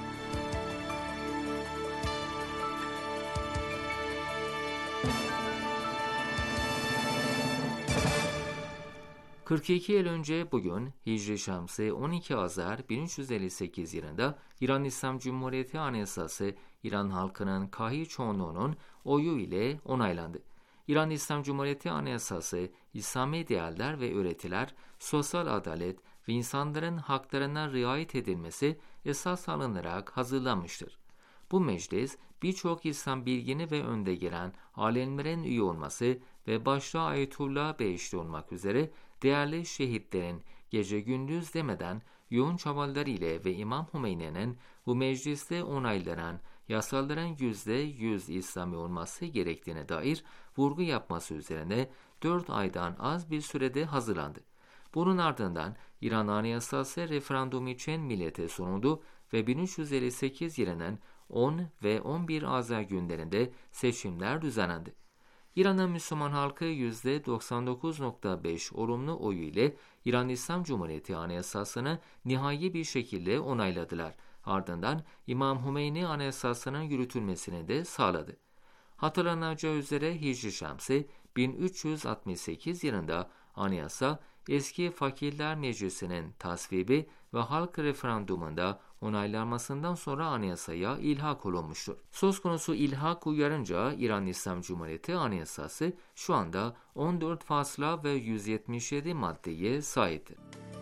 A: ...42 yıl önce bugün Hicri Şemsi 12 Azar 1358 yılında İran İslam Cumhuriyeti Anayasası İran halkının kahir çoğunluğunun oyu ile onaylandı. İran İslam Cumhuriyeti Anayasası, İslami değerler ve öğretiler, sosyal adalet ve insanların haklarına riayet edilmesi esas alınarak hazırlanmıştır. Bu meclis, birçok İslam bilgini ve önde gelen alimlerin üye olması ve başta Ayetullah Behişti olmak üzere değerli şehitlerin gece gündüz demeden yoğun çabaları ile ve İmam Hümeyni'nin bu mecliste onaylanan yasaların %100 İslami olması gerektiğine dair vurgu yapması üzerine 4 aydan az bir sürede hazırlandı. Bunun ardından İran Anayasası referandum için millete sunuldu ve 1358 yılının 10 ve 11 Azar günlerinde seçimler düzenlendi. İran'ın Müslüman halkı %99.5 olumlu oyu ile İran İslam Cumhuriyeti Anayasası'nı nihai bir şekilde onayladılar. Ardından İmam Hümeyni Anayasası'nın yürütülmesini de sağladı. Hatırlanacağı üzere Hicri Şemsi 1368 yılında anayasa eski Fakirler Meclisi'nin tasvibi ve halk referandumunda onaylanmasından sonra anayasaya ilhak olunmuştur. Söz konusu ilhak uyarınca İran İslam Cumhuriyeti Anayasası şu anda 14 fasla ve 177 maddeye sahiptir.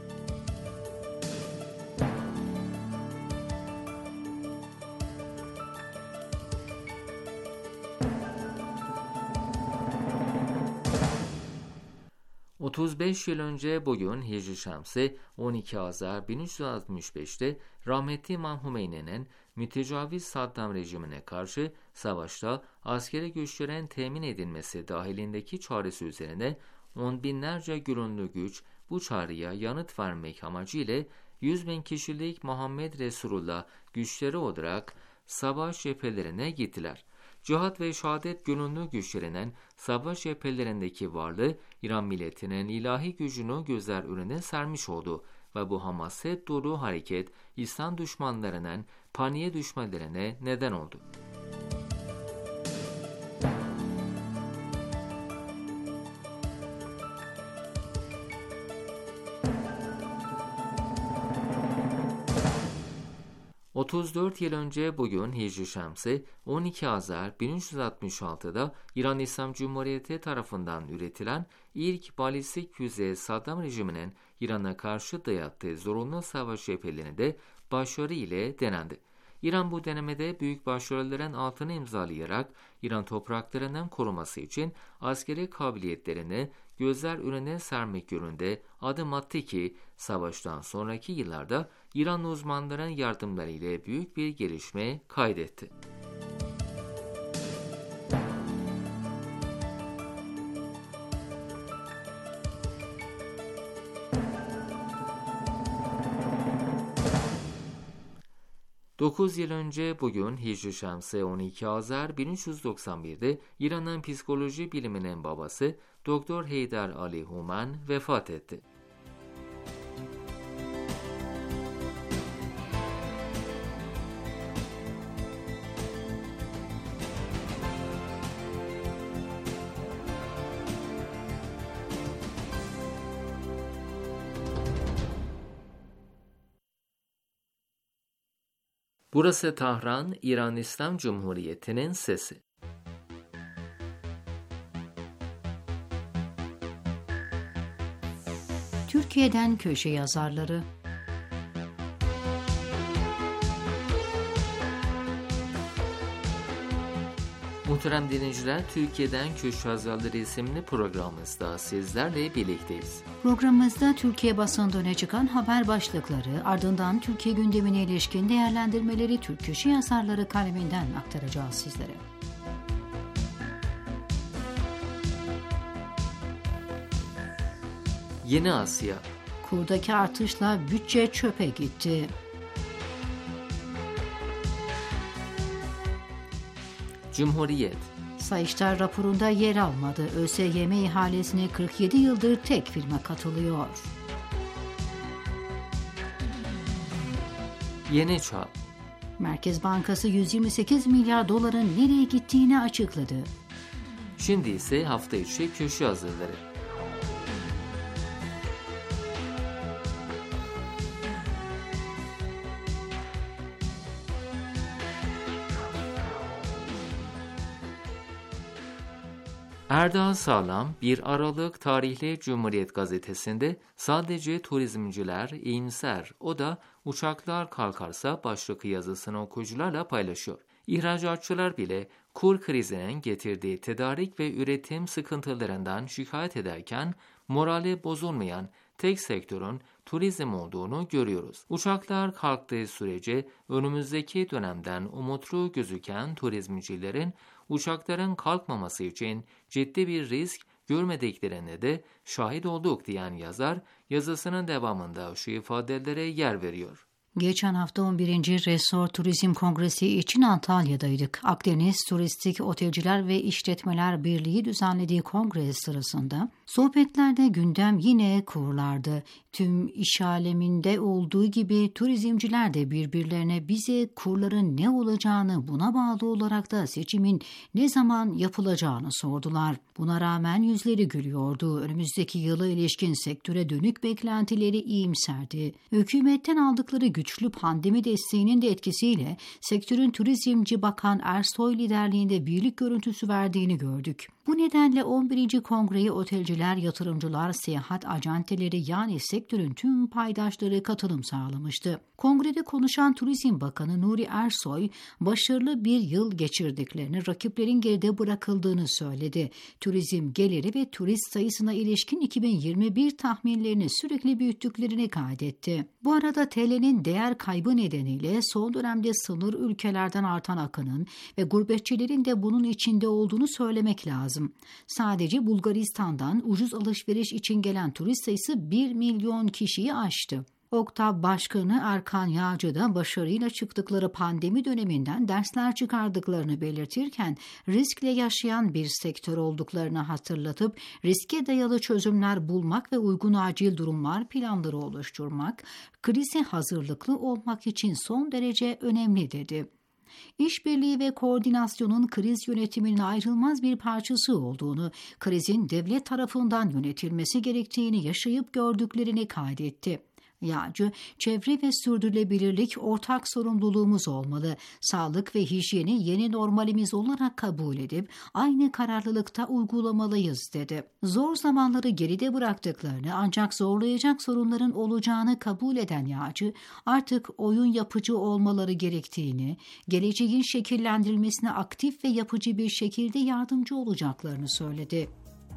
A: ...35 yıl önce bugün Hicri Şemsi 12 Azar 1365'te rahmetli İmam Hümeyni'nin mütecaviz Saddam rejimine karşı savaşta askeri güçlerin temin edilmesi dahilindeki çağrısı üzerine on binlerce gönüllü güç bu çağrıya yanıt vermek amacıyla 100.000 kişilik Muhammed Resulullah güçleri olarak savaş cephelerine gittiler. Cihat ve şehadet gönüllü güçlerinin savaş cephelerindeki varlığı İran milletinin ilahi gücünü gözler önüne sermiş oldu ve bu hamaset dolu hareket İslam düşmanlarının paniğe düşmelerine neden oldu. ...34 yıl önce bugün Hicri Şemsi 12 Azar 1366'da İran İslam Cumhuriyeti tarafından üretilen ilk balistik füze Saddam rejiminin İran'a karşı dayattığı zorunlu savaş cephelerinde başarı ile denendi. İran bu denemede büyük başarıların altını imzalayarak İran topraklarından koruması için askeri kabiliyetlerini gözler önüne sermek yönünde adım attı ki savaştan sonraki yıllarda İranlı uzmanların yardımlarıyla büyük bir gelişme kaydetti. Dokuz yıl önce bugün Hicri Şemsi 12 Azar 1391'de İran'ın psikoloji biliminin babası Doktor Heydar Ali Human vefat etti. Burası Tahran, İran İslam Cumhuriyeti'nin sesi.
B: Türkiye'den köşe yazarları.
A: Muhterem dinleyiciler, Türkiye'den Köşe Yazarları isimli programımızda sizlerle birlikteyiz.
B: Programımızda Türkiye basında öne çıkan haber başlıkları, ardından Türkiye gündemine ilişkin değerlendirmeleri Türk köşe yazarları kaleminden aktaracağız sizlere.
A: Yeni Asya.
B: Kurdaki artışla bütçe çöpe gitti.
A: Cumhuriyet.
B: Sayıştay raporunda yer almadı. ÖSYM ihalesine 47 yıldır tek firma katılıyor.
A: Yeni Çağ.
B: Merkez Bankası 128 milyar doların nereye gittiğini açıkladı.
A: Şimdi ise hafta içi köşe yazarları. Erdal Sağlam, 1 Aralık tarihli Cumhuriyet Gazetesi'nde sadece turizmciler iyimser, o da uçaklar kalkarsa başlık yazısını okuyucularla paylaşıyor. İhracatçılar bile kur krizinin getirdiği tedarik ve üretim sıkıntılarından şikayet ederken morali bozulmayan tek sektörün turizm olduğunu görüyoruz. Uçaklar kalktığı sürece önümüzdeki dönemden umutlu gözüken turizmcilerin uçakların kalkmaması için ciddi bir risk görmediklerine de şahit olduk diyen yazar, yazısının devamında şu ifadelere yer veriyor.
B: Geçen hafta 11. Resor Turizm Kongresi için Antalya'daydık. Akdeniz Turistik Otelciler ve İşletmeler Birliği düzenlediği kongre sırasında sohbetlerde gündem yine kurlardı. Tüm iş aleminde olduğu gibi turizmciler de birbirlerine bize kurların ne olacağını, buna bağlı olarak da seçimin ne zaman yapılacağını sordular. Buna rağmen yüzleri gülüyordu. Önümüzdeki yıla ilişkin sektöre dönük beklentileri iyimserdi. Hükümetten aldıkları güçlü pandemi desteğinin de etkisiyle sektörün turizmci bakan Ersoy liderliğinde birlik görüntüsü verdiğini gördük. Bu nedenle 11. Kongre'ye otelciler, yatırımcılar, seyahat acenteleri yani sektörün tüm paydaşları katılım sağlamıştı. Kongrede konuşan Turizm Bakanı Nuri Ersoy, başarılı bir yıl geçirdiklerini, rakiplerin geride bırakıldığını söyledi. Turizm geliri ve turist sayısına ilişkin 2021 tahminlerini sürekli büyüttüklerini kaydetti. Bu arada TL'nin değer kaybı nedeniyle son dönemde sınır ülkelerden artan akının ve gurbetçilerin de bunun içinde olduğunu söylemek lazım. Sadece Bulgaristan'dan ucuz alışveriş için gelen turist sayısı 1 milyon kişiyi aştı. OKTAB Başkanı Erkan Yağcı da başarıyla çıktıkları pandemi döneminden dersler çıkardıklarını belirtirken riskle yaşayan bir sektör olduklarını hatırlatıp riske dayalı çözümler bulmak ve uygun acil durumlar planları oluşturmak, krize hazırlıklı olmak için son derece önemli dedi. İşbirliği ve koordinasyonun kriz yönetiminin ayrılmaz bir parçası olduğunu, krizin devlet tarafından yönetilmesi gerektiğini yaşayıp gördüklerini kaydetti. Yağcı, çevre ve sürdürülebilirlik ortak sorumluluğumuz olmalı. Sağlık ve hijyeni yeni normalimiz olarak kabul edip aynı kararlılıkta uygulamalıyız dedi. Zor zamanları geride bıraktıklarını ancak zorlayacak sorunların olacağını kabul eden Yağcı, artık oyun yapıcı olmaları gerektiğini, geleceğin şekillendirilmesine aktif ve yapıcı bir şekilde yardımcı olacaklarını söyledi.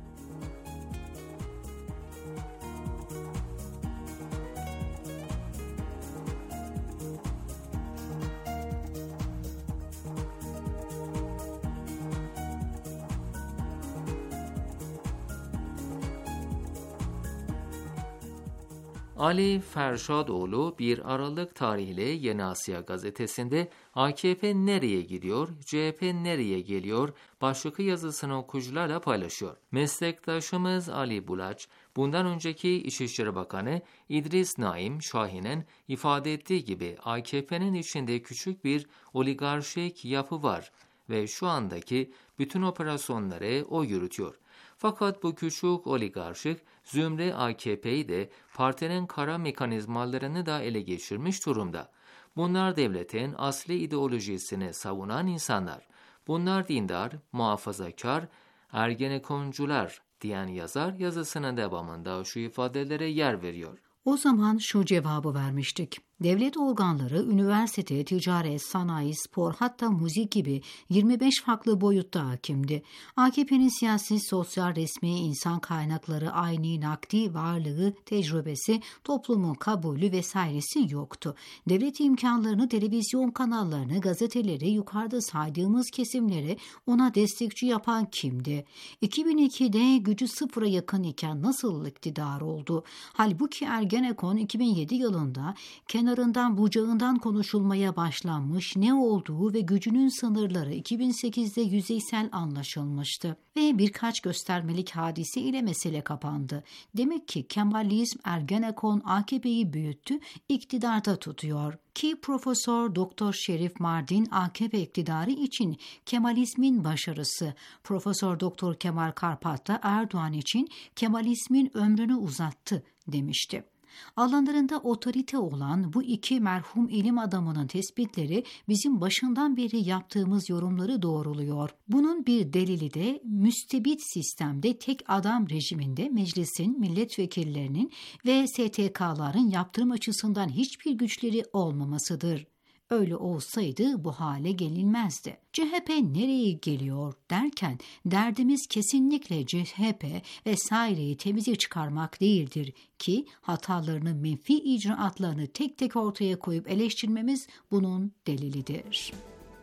A: Ali Ferşadoğlu 1 Aralık tarihli Yeni Asya gazetesinde AKP nereye gidiyor, CHP nereye geliyor başlıklı yazısını okuyucularla paylaşıyor. Meslektaşımız Ali Bulaç, bundan önceki İçişleri Bakanı İdris Naim Şahin'in ifade ettiği gibi AKP'nin içinde küçük bir oligarşik yapı var ve şu andaki bütün operasyonları o yürütüyor. Fakat bu küçük oligarşik zümre AKP'yi de partinin kara mekanizmalarını da ele geçirmiş durumda. Bunlar devletin asli ideolojisini savunan insanlar. Bunlar dindar, muhafazakar, ergenekoncular diyen yazar yazısının devamında şu ifadelere yer veriyor.
B: O zaman şu cevabı vermiştik. Devlet organları, üniversite, ticaret, sanayi, spor, hatta müzik gibi 25 farklı boyutta hakimdi. AKP'nin siyasi, sosyal, resmi, insan kaynakları, ayni, nakdi varlığı, tecrübesi, toplumun kabulü vesairesi yoktu. Devlet imkanlarını, televizyon kanallarını, gazeteleri, yukarıda saydığımız kesimleri ona destekçi yapan kimdi? 2002'de gücü sıfıra yakın iken nasıl iktidar oldu? Halbuki Ergenekon 2007 yılında kenarından bucağından konuşulmaya başlanmış, ne olduğu ve gücünün sınırları 2008'de yüzeysel anlaşılmıştı ve birkaç göstermelik hadise ile mesele kapandı. Demek ki Kemalizm Ergenekon AKP'yi büyüttü, iktidarda tutuyor. Ki Profesör Doktor Şerif Mardin AKP iktidarı için Kemalizmin başarısı, Profesör Doktor Kemal Karpat da Erdoğan için Kemalizmin ömrünü uzattı demişti. Alanlarında otorite olan bu iki merhum ilim adamının tespitleri bizim başından beri yaptığımız yorumları doğruluyor. Bunun bir delili de müstebit sistemde tek adam rejiminde meclisin, milletvekillerinin ve STK'ların yaptırım açısından hiçbir güçleri olmamasıdır. Öyle olsaydı bu hale gelinmezdi. CHP nereye geliyor derken derdimiz kesinlikle CHP vesaireyi temize çıkarmak değildir ki hatalarını, menfi icraatlarını tek tek ortaya koyup eleştirmemiz bunun delilidir.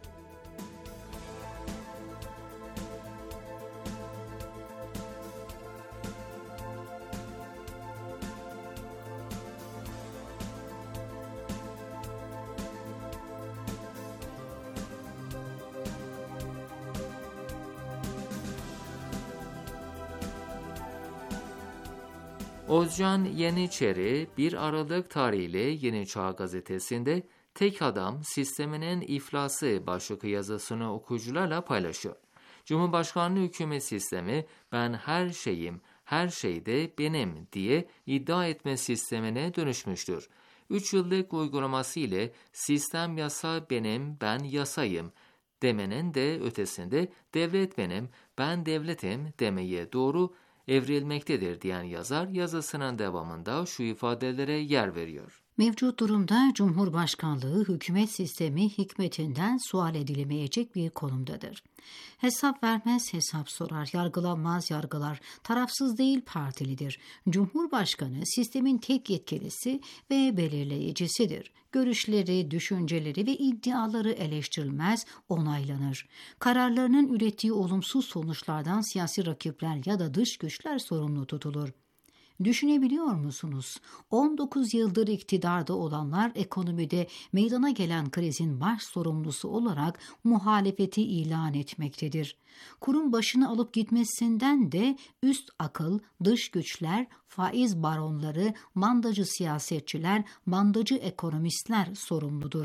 A: Özcan Yeniçeri 1 Aralık tarihli Yeni Çağ gazetesinde tek adam sisteminin iflası başlıklı yazısını okuyucularla paylaşıyor. Cumhurbaşkanlığı hükümet sistemi ben her şeyim, her şey de benim diye iddia etme sistemine dönüşmüştür. 3 yıllık uygulaması ile sistem yasa benim, ben yasayım demenin de ötesinde devlet benim, ben devletim demeye doğru evrilmektedir diyen yazar yazısının devamında şu ifadelere yer veriyor.
B: Mevcut durumda Cumhurbaşkanlığı hükümet sistemi hikmetinden sual edilemeyecek bir konumdadır. Hesap vermez hesap sorar, yargılanmaz yargılar, tarafsız değil partilidir. Cumhurbaşkanı sistemin tek yetkilisi ve belirleyicisidir. Görüşleri, düşünceleri ve iddiaları eleştirilmez, onaylanır. Kararlarının ürettiği olumsuz sonuçlardan siyasi rakipler ya da dış güçler sorumlu tutulur. Düşünebiliyor musunuz? 19 yıldır iktidarda olanlar ekonomide meydana gelen krizin baş sorumlusu olarak muhalefeti ilan etmektedir. Kurum başını alıp gitmesinden de üst akıl, dış güçler, faiz baronları, mandacı siyasetçiler, mandacı ekonomistler sorumludur.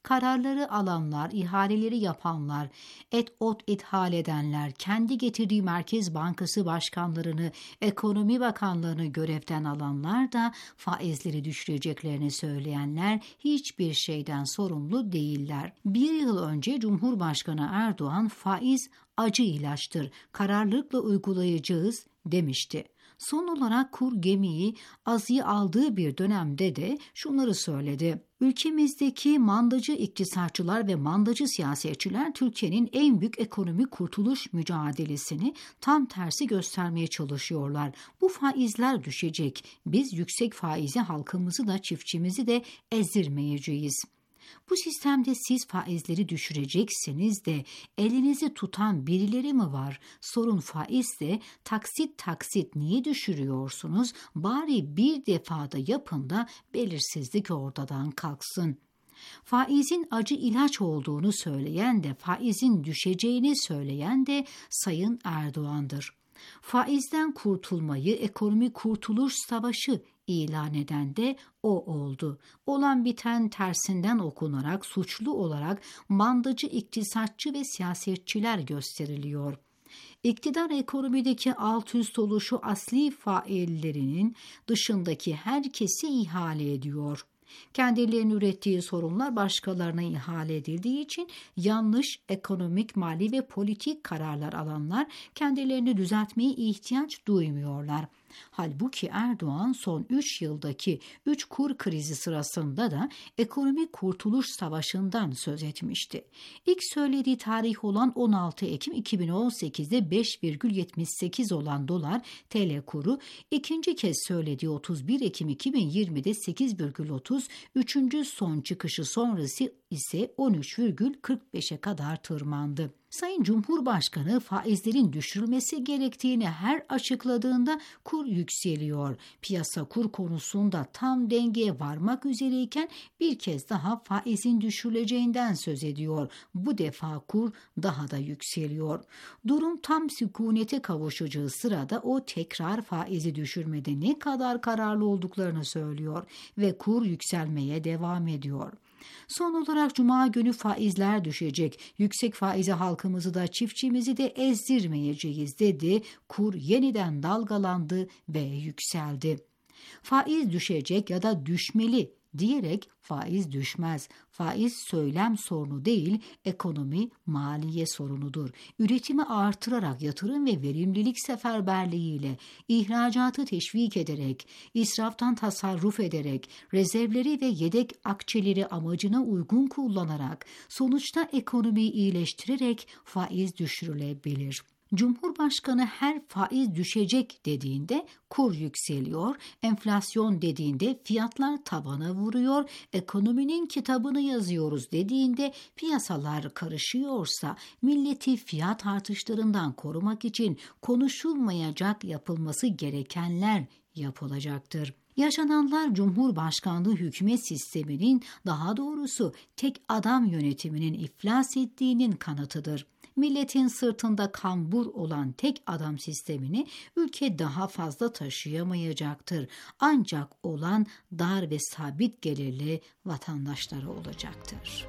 B: kararları alanlar, ihaleleri yapanlar, ot ithal edenler, kendi getirdiği Merkez Bankası başkanlarını, ekonomi bakanlarını görevden alanlar da faizleri düşüreceklerini söyleyenler hiçbir şeyden sorumlu değiller. Bir yıl önce Cumhurbaşkanı Erdoğan faiz acı ilaçtır, kararlılıkla uygulayacağız demişti. Son olarak kur gemiyi azıya aldığı bir dönemde de şunları söyledi. Ülkemizdeki mandacı iktisatçılar ve mandacı siyasetçiler Türkiye'nin en büyük ekonomik kurtuluş mücadelesini tam tersi göstermeye çalışıyorlar. Bu faizler düşecek. Biz yüksek faize halkımızı da çiftçimizi de ezdirmeyeceğiz. Bu sistemde siz faizleri düşüreceksiniz de elinizi tutan birileri mi var? Sorun faizse taksit niye düşürüyorsunuz? Bari bir defada yapın da belirsizlik ortadan kalksın. Faizin acı ilaç olduğunu söyleyen de faizin düşeceğini söyleyen de Sayın Erdoğan'dır. Faizden kurtulmayı ekonomik kurtuluş savaşı ilan eden de o oldu. Olan biten tersinden okunarak suçlu olarak mandacı iktisatçı ve siyasetçiler gösteriliyor. İktidar ekonomideki alt üst oluşu asli faillerinin dışındaki herkesi ihale ediyor. Kendilerinin ürettiği sorunlar başkalarına ihale edildiği için yanlış ekonomik, mali ve politik kararlar alanlar kendilerini düzeltmeye ihtiyaç duymuyorlar. Halbuki Erdoğan son 3 yıldaki 3 kur krizi sırasında da ekonomik kurtuluş savaşından söz etmişti. İlk söylediği tarih olan 16 Ekim 2018'de 5,78 olan dolar TL kuru, ikinci kez söylediği 31 Ekim 2020'de 8,30, üçüncü son çıkışı sonrası ise 13,45'e kadar tırmandı. Sayın Cumhurbaşkanı faizlerin düşürülmesi gerektiğini her açıkladığında kur yükseliyor. Piyasa kur konusunda tam dengeye varmak üzereyken bir kez daha faizin düşürüleceğinden söz ediyor. Bu defa kur daha da yükseliyor. Durum tam sükunete kavuşacağı sırada o tekrar faizi düşürmede ne kadar kararlı olduklarını söylüyor ve kur yükselmeye devam ediyor. Son olarak Cuma günü faizler düşecek. Yüksek faize halkımızı da çiftçimizi de ezdirmeyeceğiz dedi. Kur yeniden dalgalandı ve yükseldi. Faiz düşecek ya da düşmeli diyerek faiz düşmez. Faiz söylem sorunu değil, ekonomi, maliye sorunudur. Üretimi artırarak yatırım ve verimlilik seferberliğiyle, ihracatı teşvik ederek, israftan tasarruf ederek, rezervleri ve yedek akçeleri amacına uygun kullanarak, sonuçta ekonomiyi iyileştirerek faiz düşürülebilir. Cumhurbaşkanı her faiz düşecek dediğinde kur yükseliyor, enflasyon dediğinde fiyatlar tabana vuruyor, ekonominin kitabını yazıyoruz dediğinde piyasalar karışıyorsa milleti fiyat artışlarından korumak için konuşulmayacak yapılması gerekenler yapılacaktır. Yaşananlar Cumhurbaşkanlığı hükümet sisteminin, daha doğrusu tek adam yönetiminin iflas ettiğinin kanıtıdır. Milletin sırtında kambur olan tek adam sistemini ülke daha fazla taşıyamayacaktır. Ancak olan dar ve sabit gelirli vatandaşları olacaktır.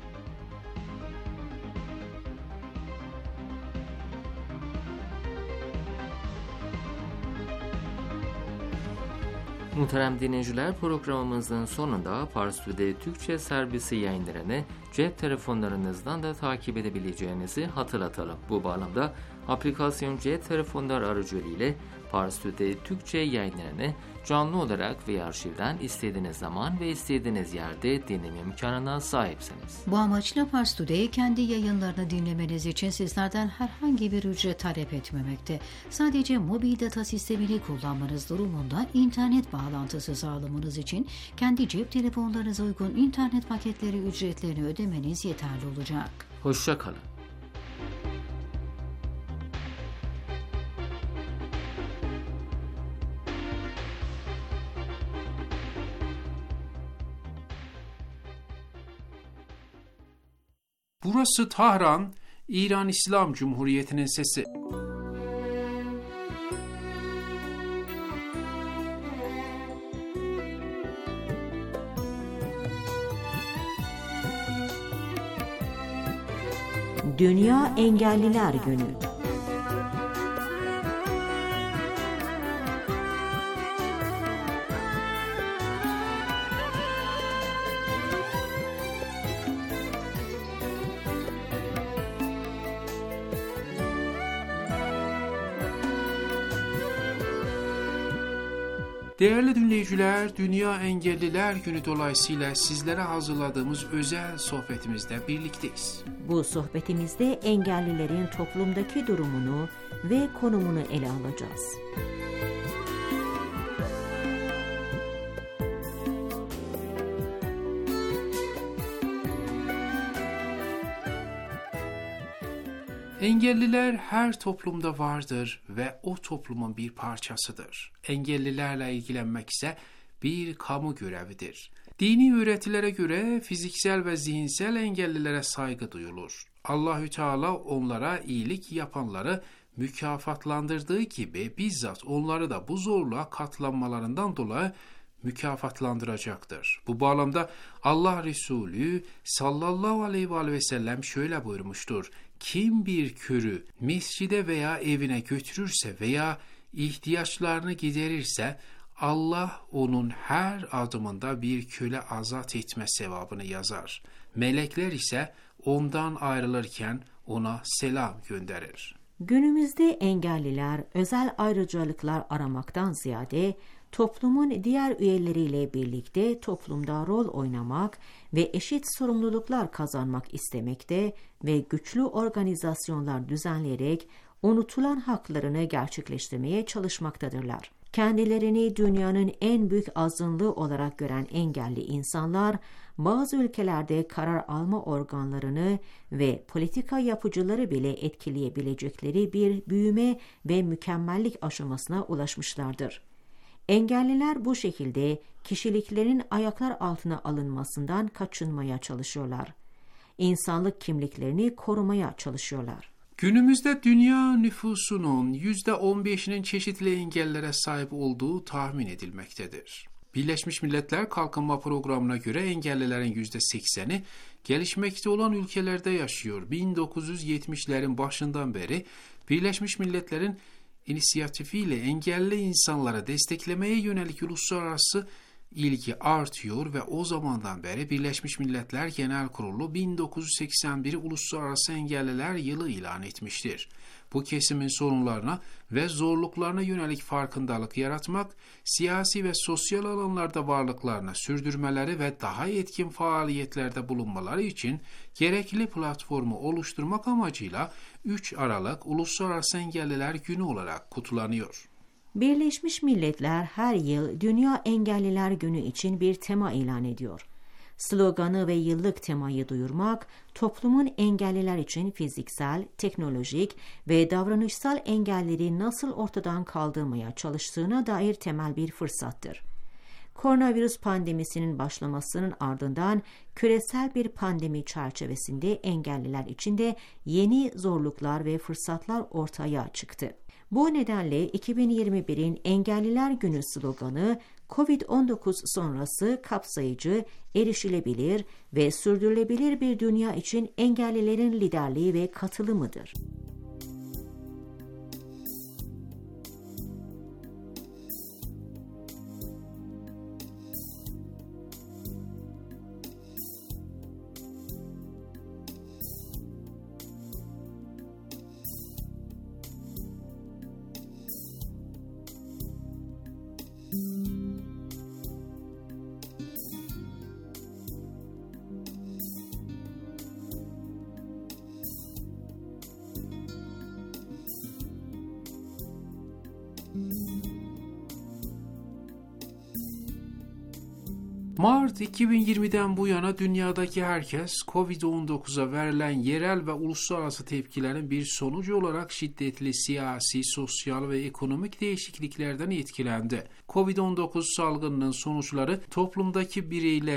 A: Muhterem dinleyiciler, programımızın sonunda Pars Today Türkçe servisi yayınlarını cep telefonlarınızdan da takip edebileceğinizi hatırlatalım. Bu bağlamda aplikasyon cep telefonlar aracılığıyla Pars Today Türkçe yayınlarını canlı olarak ve arşivden istediğiniz zaman ve istediğiniz yerde dinleme imkanına sahipsiniz.
B: Bu amaçla Pars Today kendi yayınlarını dinlemeniz için sizlerden herhangi bir ücret talep etmemekte. Sadece mobil data sistemini kullanmanız durumunda internet bağlantısı sağlamanız için kendi cep telefonlarınıza uygun internet paketleri ücretlerini ödemeniz yeterli olacak.
A: Hoşça kalın.
E: Burası Tahran, İran İslam Cumhuriyeti'nin sesi.
B: Dünya Engelliler Günü.
E: Değerli dinleyiciler, Dünya Engelliler Günü dolayısıyla sizlere hazırladığımız özel sohbetimizde birlikteyiz.
B: Bu sohbetimizde engellilerin toplumdaki durumunu ve konumunu ele alacağız.
E: Engelliler her toplumda vardır ve o toplumun bir parçasıdır. Engellilerle ilgilenmek ise bir kamu görevidir. Dini öğretilere göre fiziksel ve zihinsel engellilere saygı duyulur. Allahü Teala onlara iyilik yapanları mükafatlandırdığı gibi bizzat onları da bu zorluğa katlanmalarından dolayı mükafatlandıracaktır. Bu bağlamda Allah Resulü sallallahu aleyhi ve sellem şöyle buyurmuştur. Kim bir körü mescide veya evine götürürse veya ihtiyaçlarını giderirse Allah onun her adımında bir köle azat etme sevabını yazar. Melekler ise ondan ayrılırken ona selam gönderir.
B: Günümüzde engelliler özel ayrıcalıklar aramaktan ziyade toplumun diğer üyeleriyle birlikte toplumda rol oynamak ve eşit sorumluluklar kazanmak istemekte ve güçlü organizasyonlar düzenleyerek unutulan haklarını gerçekleştirmeye çalışmaktadırlar. Kendilerini dünyanın en büyük azınlığı olarak gören engelli insanlar, bazı ülkelerde karar alma organlarını ve politika yapıcıları bile etkileyebilecekleri bir büyüme ve mükemmellik aşamasına ulaşmışlardır. Engelliler bu şekilde kişiliklerin ayaklar altına alınmasından kaçınmaya çalışıyorlar. İnsanlık kimliklerini korumaya çalışıyorlar.
E: Günümüzde dünya nüfusunun %15'inin çeşitli engellere sahip olduğu tahmin edilmektedir. Birleşmiş Milletler Kalkınma Programı'na göre engellilerin %80'i gelişmekte olan ülkelerde yaşıyor. 1970'lerin başından beri Birleşmiş Milletler'in inisiyatifiyle engelli insanlara desteklemeye yönelik uluslararası ilgi artıyor ve o zamandan beri Birleşmiş Milletler Genel Kurulu 1981'i Uluslararası Engelliler Yılı ilan etmiştir. Bu kesimin sorunlarına ve zorluklarına yönelik farkındalık yaratmak, siyasi ve sosyal alanlarda varlıklarını sürdürmeleri ve daha etkin faaliyetlerde bulunmaları için gerekli platformu oluşturmak amacıyla 3 Aralık Uluslararası Engelliler Günü olarak kutlanıyor.
B: Birleşmiş Milletler her yıl Dünya Engelliler Günü için bir tema ilan ediyor. Sloganı ve yıllık temayı duyurmak, toplumun engelliler için fiziksel, teknolojik ve davranışsal engelleri nasıl ortadan kaldırmaya çalıştığına dair temel bir fırsattır. Koronavirüs pandemisinin başlamasının ardından küresel bir pandemi çerçevesinde engelliler için de yeni zorluklar ve fırsatlar ortaya çıktı. Bu nedenle 2021'in Engelliler Günü sloganı COVID-19 sonrası kapsayıcı, erişilebilir ve sürdürülebilir bir dünya için engellilerin liderliği ve katılımıdır.
E: Mart 2020'den bu yana dünyadaki herkes COVID-19'a verilen yerel ve uluslararası tepkilerin bir sonucu olarak şiddetli siyasi, sosyal ve ekonomik değişikliklerden etkilendi. COVID-19 salgınının sonuçları toplumdaki bireyleri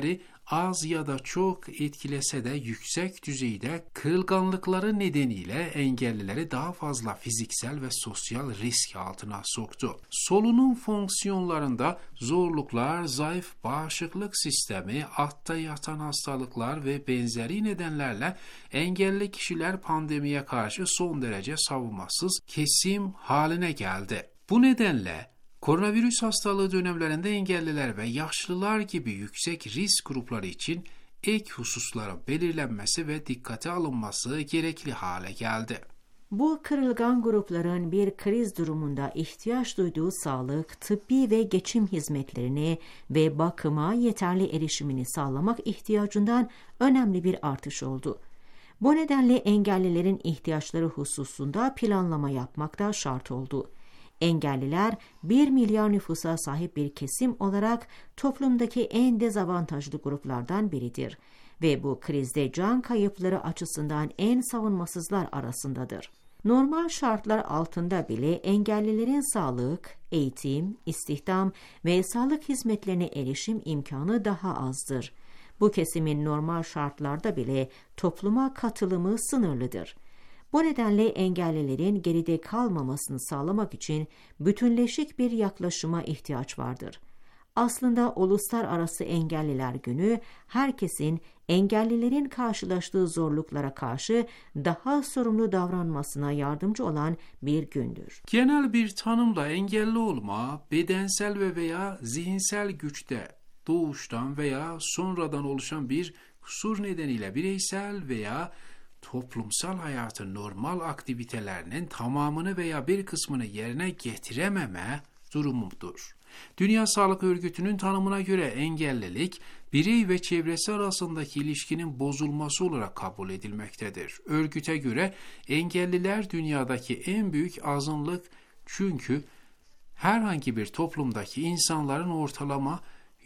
E: az ya da çok etkilese de yüksek düzeyde kırılganlıkları nedeniyle engellileri daha fazla fiziksel ve sosyal risk altına soktu. Solunum fonksiyonlarında zorluklar, zayıf bağışıklık sistemi, altta yatan hastalıklar ve benzeri nedenlerle engelli kişiler pandemiye karşı son derece savunmasız kesim haline geldi. Bu nedenle koronavirüs hastalığı dönemlerinde engelliler ve yaşlılar gibi yüksek risk grupları için ek hususlara belirlenmesi ve dikkate alınması gerekli hale geldi.
F: Bu kırılgan grupların bir kriz durumunda ihtiyaç duyduğu sağlık, tıbbi ve geçim hizmetlerini ve bakıma yeterli erişimini sağlamak ihtiyacından önemli bir artış oldu. Bu nedenle engellilerin ihtiyaçları hususunda planlama yapmak da şart oldu. Engelliler 1 milyar nüfusa sahip bir kesim olarak toplumdaki en dezavantajlı gruplardan biridir ve bu krizde can kayıpları açısından en savunmasızlar arasındadır. Normal şartlar altında bile engellilerin sağlık, eğitim, istihdam ve sağlık hizmetlerine erişim imkanı daha azdır. Bu kesimin normal şartlarda bile topluma katılımı sınırlıdır. Bu nedenle engellilerin geride kalmamasını sağlamak için bütünleşik bir yaklaşıma ihtiyaç vardır. Aslında Uluslararası Engelliler Günü, herkesin engellilerin karşılaştığı zorluklara karşı daha sorumlu davranmasına yardımcı olan bir gündür.
E: Genel bir tanımla engelli olma, bedensel veya zihinsel güçte doğuştan veya sonradan oluşan bir kusur nedeniyle bireysel veya toplumsal hayatın normal aktivitelerinin tamamını veya bir kısmını yerine getirememe durumudur. Dünya Sağlık Örgütü'nün tanımına göre engellilik, birey ve çevresi arasındaki ilişkinin bozulması olarak kabul edilmektedir. Örgüte göre engelliler dünyadaki en büyük azınlık, çünkü herhangi bir toplumdaki insanların ortalama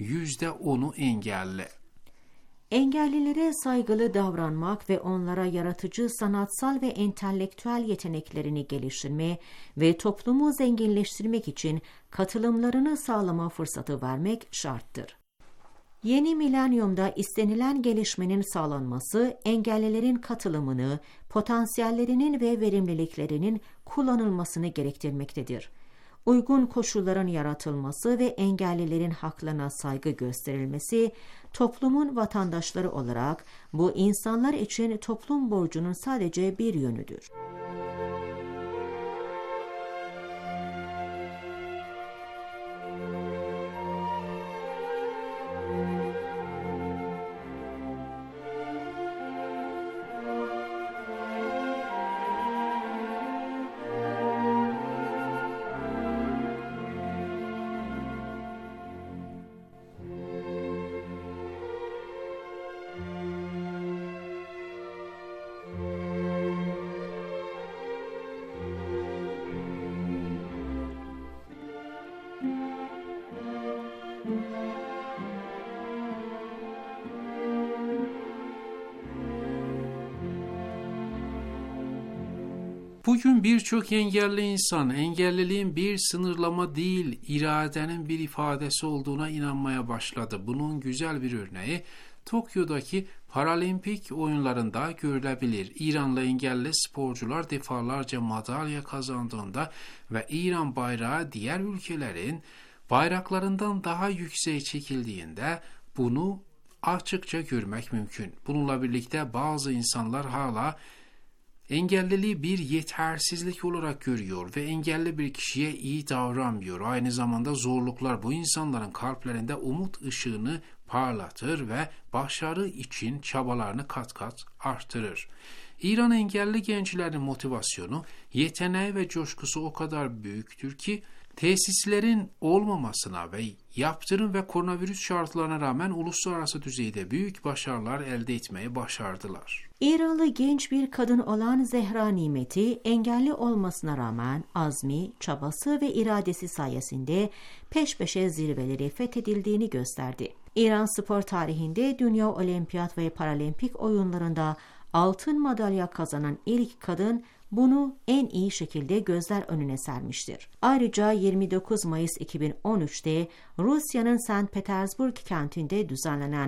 E: %10'u engelli.
F: Engellilere saygılı davranmak ve onlara yaratıcı sanatsal ve entelektüel yeteneklerini geliştirme ve toplumu zenginleştirmek için katılımlarını sağlama fırsatı vermek şarttır. Yeni milenyumda istenilen gelişmenin sağlanması, engellilerin katılımını, potansiyellerinin ve verimliliklerinin kullanılmasını gerektirmektedir. Uygun koşulların yaratılması ve engellilerin haklarına saygı gösterilmesi, toplumun vatandaşları olarak bu insanlar için toplum borcunun sadece bir yönüdür.
E: Bugün birçok engelli insan, engelliliğin bir sınırlama değil, iradenin bir ifadesi olduğuna inanmaya başladı. Bunun güzel bir örneği Tokyo'daki Paralimpik oyunlarında görülebilir. İranlı engelli sporcular defalarca madalya kazandığında ve İran bayrağı diğer ülkelerin bayraklarından daha yükseğe çekildiğinde bunu açıkça görmek mümkün. Bununla birlikte bazı insanlar hala engelliliği bir yetersizlik olarak görüyor ve engelli bir kişiye iyi davranmıyor. Aynı zamanda zorluklar bu insanların kalplerinde umut ışığını parlatır ve başarı için çabalarını kat kat artırır. İran engelli gençlerin motivasyonu, yeteneği ve coşkusu o kadar büyüktür ki tesislerin olmamasına ve yaptırım ve koronavirüs şartlarına rağmen uluslararası düzeyde büyük başarılar elde etmeyi başardılar.
F: İranlı genç bir kadın olan Zehra Nimeti, engelli olmasına rağmen azmi, çabası ve iradesi sayesinde peş peşe zirveleri fethedildiğini gösterdi. İran spor tarihinde Dünya Olimpiyat ve Paralimpik oyunlarında altın madalya kazanan ilk kadın, bunu en iyi şekilde gözler önüne sermiştir. Ayrıca 29 Mayıs 2013'te Rusya'nın St. Petersburg kentinde düzenlenen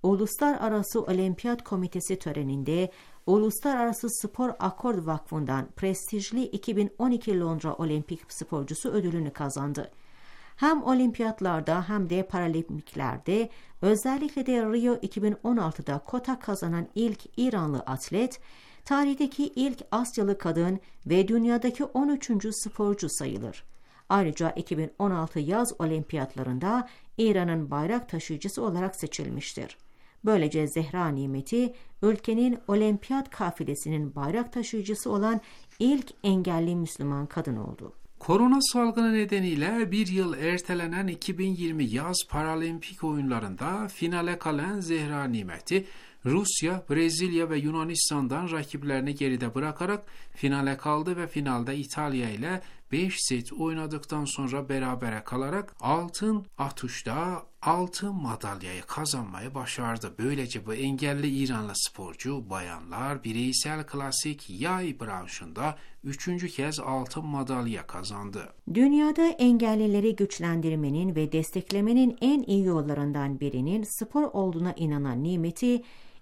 F: Uluslararası Olimpiyat Komitesi töreninde Uluslararası Spor Akord Vakfı'ndan prestijli 2012 Londra Olimpik sporcusu ödülünü kazandı. Hem olimpiyatlarda hem de paralimpiklerde, özellikle de Rio 2016'da kota kazanan ilk İranlı atlet, tarihteki ilk Asyalı kadın ve dünyadaki 13. sporcu sayılır. Ayrıca 2016 yaz olimpiyatlarında İran'ın bayrak taşıyıcısı olarak seçilmiştir. Böylece Zehra Nimeti, ülkenin olimpiyat kafilesinin bayrak taşıyıcısı olan ilk engelli Müslüman kadın oldu.
E: Korona salgını nedeniyle bir yıl ertelenen 2020 yaz paralimpik oyunlarında finale kalan Zehra Nimeti, Rusya, Brezilya ve Yunanistan'dan rakiplerini geride bırakarak finale kaldı ve finalde İtalya ile 5 set oynadıktan sonra berabere kalarak altın atışta altın madalyayı kazanmayı başardı. Böylece bu engelli İranlı sporcu bayanlar bireysel klasik yay branşında 3. kez altın madalya kazandı.
F: Dünyada engellileri güçlendirmenin ve desteklemenin en iyi yollarından birinin spor olduğuna inanan Nimeti,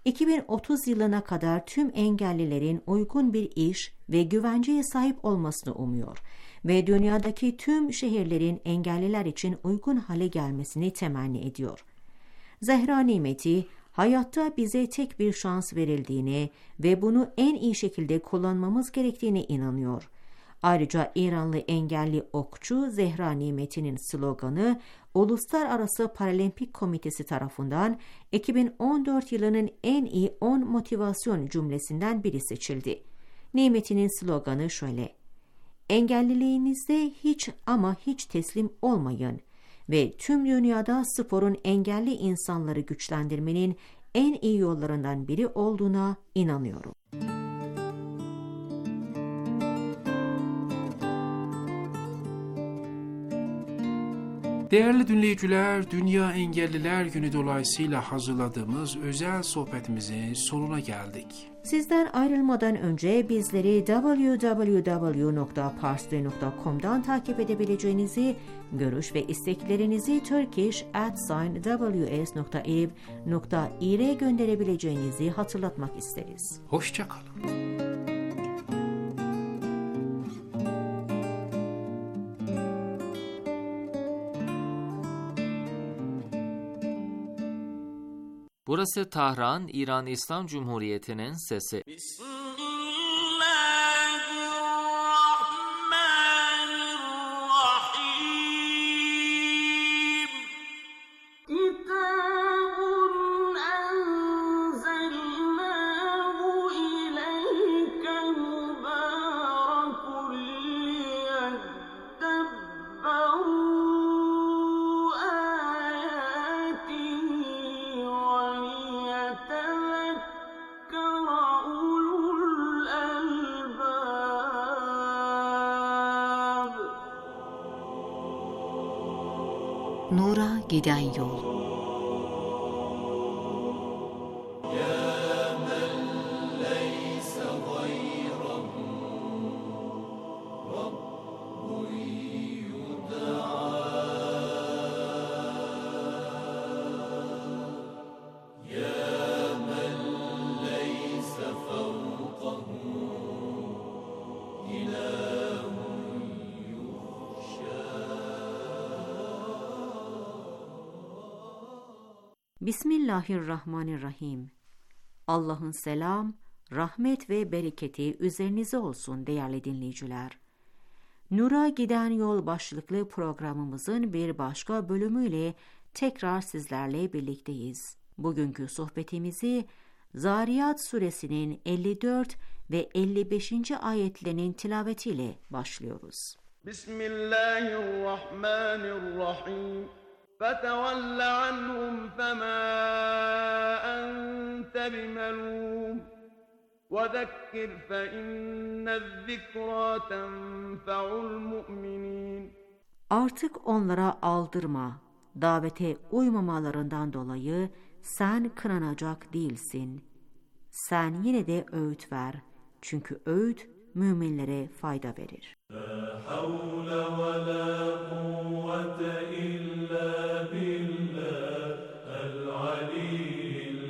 F: 2030 yılına kadar tüm engellilerin uygun bir iş ve güvenceye sahip olmasını umuyor ve dünyadaki tüm şehirlerin engelliler için uygun hale gelmesini temenni ediyor. Zehra Nimeti, hayatta bize tek bir şans verildiğine ve bunu en iyi şekilde kullanmamız gerektiğine inanıyor. Ayrıca İranlı engelli okçu Zehra Nimeti'nin sloganı Uluslararası Paralimpik Komitesi tarafından 2014 yılının en iyi 10 motivasyon cümlesinden biri seçildi. Nimeti'nin sloganı şöyle: "Engelliliğinizde hiç ama hiç teslim olmayın ve tüm dünyada sporun engelli insanları güçlendirmenin en iyi yollarından biri olduğuna inanıyorum."
E: Değerli dinleyiciler, Dünya Engelliler Günü dolayısıyla hazırladığımız özel sohbetimizin sonuna geldik.
F: Sizden ayrılmadan önce bizleri www.parsley.com'dan takip edebileceğinizi, görüş ve isteklerinizi turkish@ws.irib.ir'e gönderebileceğinizi hatırlatmak isteriz.
E: Hoşça kalın.
A: Burası Tahran, İran İslam Cumhuriyeti'nin sesi.
B: Nura giden yol.
F: Bismillahirrahmanirrahim. Allah'ın selam, rahmet ve bereketi üzerinize olsun değerli dinleyiciler. Nur'a Giden Yol başlıklı programımızın bir başka bölümüyle tekrar sizlerle birlikteyiz. Bugünkü sohbetimizi Zariyat suresinin 54 ve 55. ayetlerinin tilavetiyle başlıyoruz.
C: Bismillahirrahmanirrahim. فَتَوَلَّ عَنْهُمْ فَمَا أَنْتَ بِمَلُومٍ وَذَكِّرْ فَإِنَّ الذِّكْرَى تَنْفَعُ الْمُؤْمِنِينَ.
F: Artık onlara aldırma, davete uymamalarından dolayı sen kınanacak değilsin. Sen yine de öğüt ver, çünkü öğüt müminlere fayda verir.
G: La havle ve la kuvvete illa billah el-aliyyil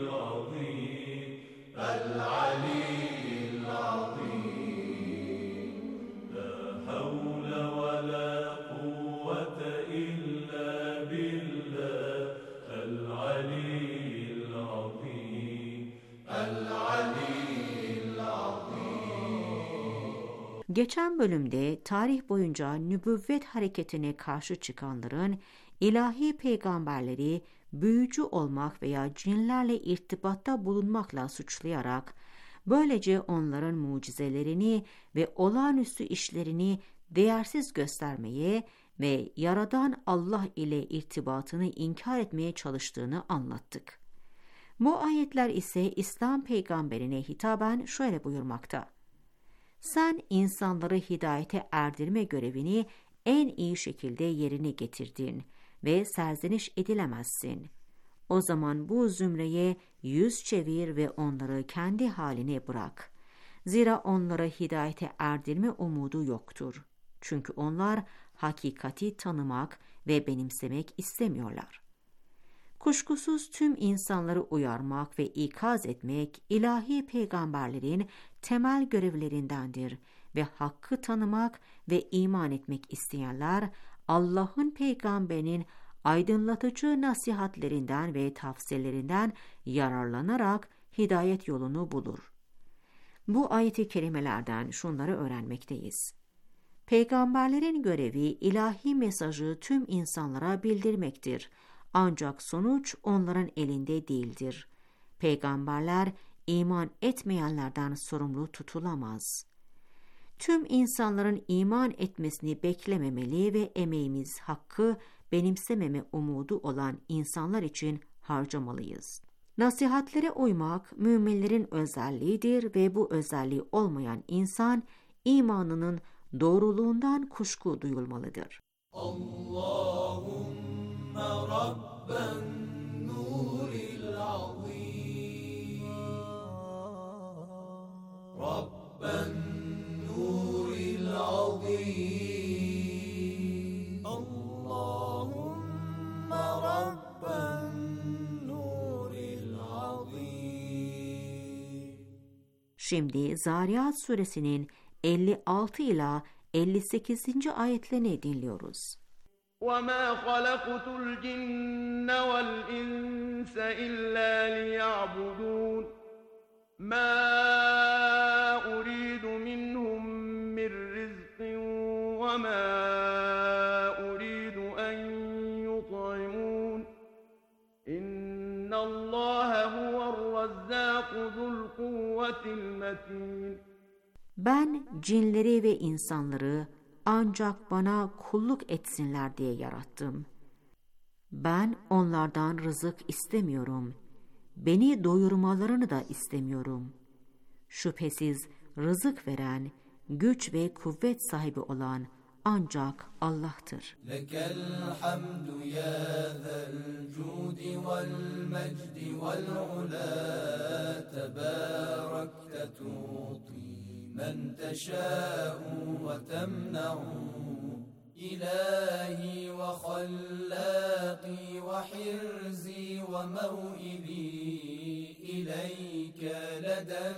F: Geçen bölümde tarih boyunca nübüvvet hareketine karşı çıkanların ilahi peygamberleri büyücü olmak veya cinlerle irtibatta bulunmakla suçlayarak, böylece onların mucizelerini ve olağanüstü işlerini değersiz göstermeye ve Yaradan Allah ile irtibatını inkar etmeye çalıştığını anlattık. Bu ayetler ise İslam peygamberine hitaben şöyle buyurmakta: Sen insanları hidayete erdirme görevini en iyi şekilde yerine getirdin ve serzeniş edilemezsin. O zaman bu zümreye yüz çevir ve onları kendi haline bırak. Zira onlara hidayete erdirme umudu yoktur. Çünkü onlar hakikati tanımak ve benimsemek istemiyorlar. Kuşkusuz tüm insanları uyarmak ve ikaz etmek ilahi peygamberlerin temel görevlerindendir ve hakkı tanımak ve iman etmek isteyenler Allah'ın peygamberinin aydınlatıcı nasihatlerinden ve tavsiyelerinden yararlanarak hidayet yolunu bulur. Bu ayet-i kerimelerden şunları öğrenmekteyiz. Peygamberlerin görevi ilahi mesajı tüm insanlara bildirmektir. Ancak sonuç onların elinde değildir. Peygamberler iman etmeyenlerden sorumlu tutulamaz. Tüm insanların iman etmesini beklememeli ve emeğimiz hakkı benimsememe umudu olan insanlar için harcamalıyız. Nasihatlere uymak müminlerin özelliğidir ve bu özelliği olmayan insan imanının doğruluğundan kuşku duyulmalıdır.
G: Allahümme Rabben nuril azim Rabben nuril azim Allahümme Rabben nuril azim.
F: Şimdi Zariyat suresinin 56 ila 58. ayetlerini dinliyoruz.
C: وَمَا خَلَقْتُ الْجِنَّ وَالْإِنسَ إِلَّا لِيَعْبُدُونَ مَا أُرِيدُ مِنْهُمْ مِنْ رِزْقٍ وَمَا أُرِيدُ أَنْ يُطْعِمُونَ إِنَّ اللَّهَ هُوَ الرَّزَّاقُ ذُو الْقُوَّةِ الْمَتِينُ.
F: Ben cinleri ve insanları ancak bana kulluk etsinler diye yarattım. Ben onlardan rızık istemiyorum. Beni doyurmalarını da istemiyorum. Şüphesiz rızık veren, güç ve kuvvet sahibi olan ancak Allah'tır.
G: Lekel hamdu ya zel cudi vel mecdi vel ula tebarekte tuti men teşâ'u ve temna'u ilahi ve khallâqi ve hirzi ve mev'ili ileyke ledel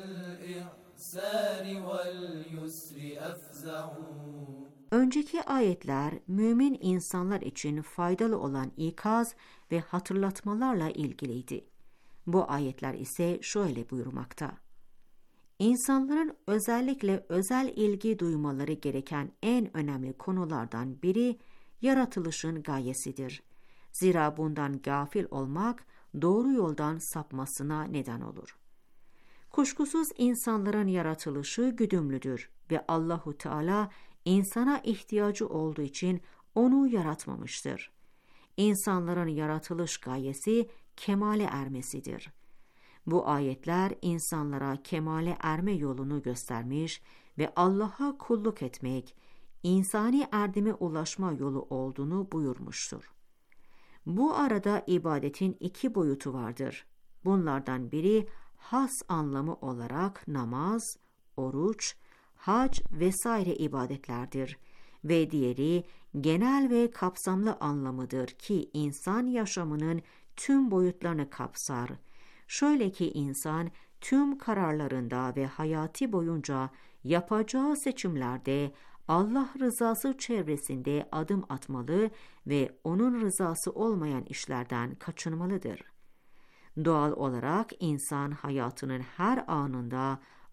G: ihsâri vel yusri efza'u.
F: Önceki ayetler mümin insanlar için faydalı olan ikaz ve hatırlatmalarla ilgiliydi. Bu ayetler ise şöyle buyurmakta: İnsanların özellikle özel ilgi duymaları gereken en önemli konulardan biri yaratılışın gayesidir. Zira bundan gafil olmak doğru yoldan sapmasına neden olur. Kuşkusuz insanların yaratılışı güdümlüdür ve Allahu Teala insana ihtiyacı olduğu için onu yaratmamıştır. İnsanların yaratılış gayesi kemale ermesidir. Bu ayetler insanlara kemale erme yolunu göstermiş ve Allah'a kulluk etmek, insani erdeme ulaşma yolu olduğunu buyurmuştur. Bu arada ibadetin iki boyutu vardır. Bunlardan biri has anlamı olarak namaz, oruç, hac vesaire ibadetlerdir ve diğeri genel ve kapsamlı anlamıdır ki insan yaşamının tüm boyutlarını kapsar. Şöyle ki insan tüm kararlarında ve hayatı boyunca yapacağı seçimlerde Allah rızası çevresinde adım atmalı ve onun rızası olmayan işlerden kaçınmalıdır. Doğal olarak insan hayatının her anında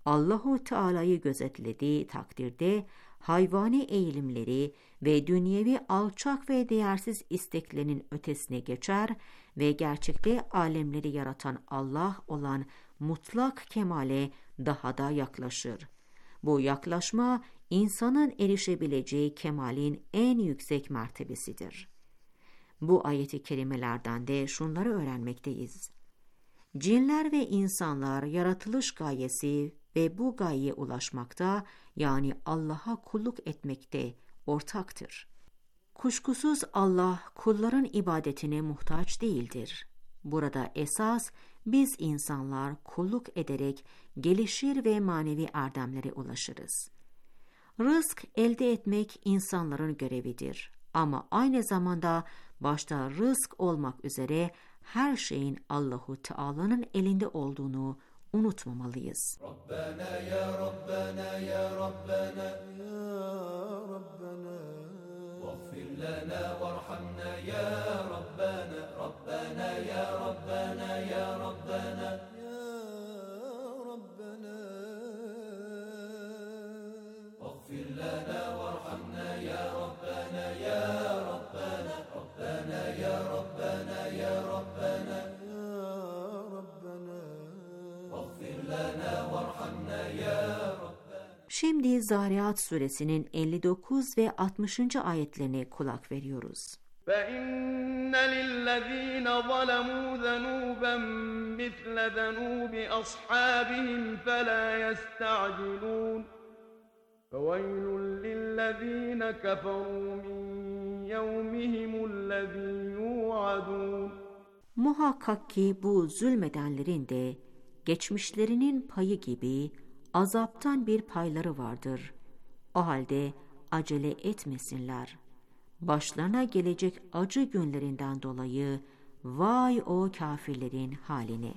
F: Allahu Teala'yı gözetlediği takdirde hayvani eğilimleri ve dünyevi alçak ve değersiz isteklerinin ötesine geçer ve gerçekte alemleri yaratan Allah olan mutlak kemale daha da yaklaşır. Bu yaklaşma insanın erişebileceği kemalin en yüksek mertebesidir. Bu ayet-i kerimelerden de şunları öğrenmekteyiz. Cinler ve insanlar yaratılış gayesi ve bu gayeye ulaşmakta, yani Allah'a kulluk etmekte ortaktır. Kuşkusuz Allah kulların ibadetine muhtaç değildir. Burada esas biz insanlar kulluk ederek gelişir ve manevi erdemlere ulaşırız. Rızk elde etmek insanların görevidir. Ama aynı zamanda başta rızk olmak üzere her şeyin Allahu Teala'nın elinde olduğunu unutmamalıyız.
G: Rabbena ya Rabbena ya Rabbena ya Rabbena Vaghfir lana varhamna ya Rabbena Rabbena ya Rabbena ya Rabbena ya Rabbena Vaghfir lana varhamna ya Rabbena ya Rabbena Rabbena ya Rabbena ya Rabbena
F: Şimdi Zariyat suresinin 59 ve 60. ayetlerine kulak veriyoruz.
C: فَإِنَّ لِلَّذ۪ينَ ظَلَمُوا ذَنُوبًا مِثْلَ ذَنُوبِ أَصْحَابِهِمْ فَلَا يَسْتَعْجِلُونَ فَوَيْلٌ لِلَّذ۪ينَ كَفَرُوا مِنْ يَوْمِهِمُ الَّذ۪ي يُوعَدُونَ
F: Muhakkak ki bu zulmedenlerin de geçmişlerinin payı gibi azaptan bir payları vardır. O halde acele etmesinler. Başlarına gelecek acı günlerinden dolayı vay o kafirlerin haline.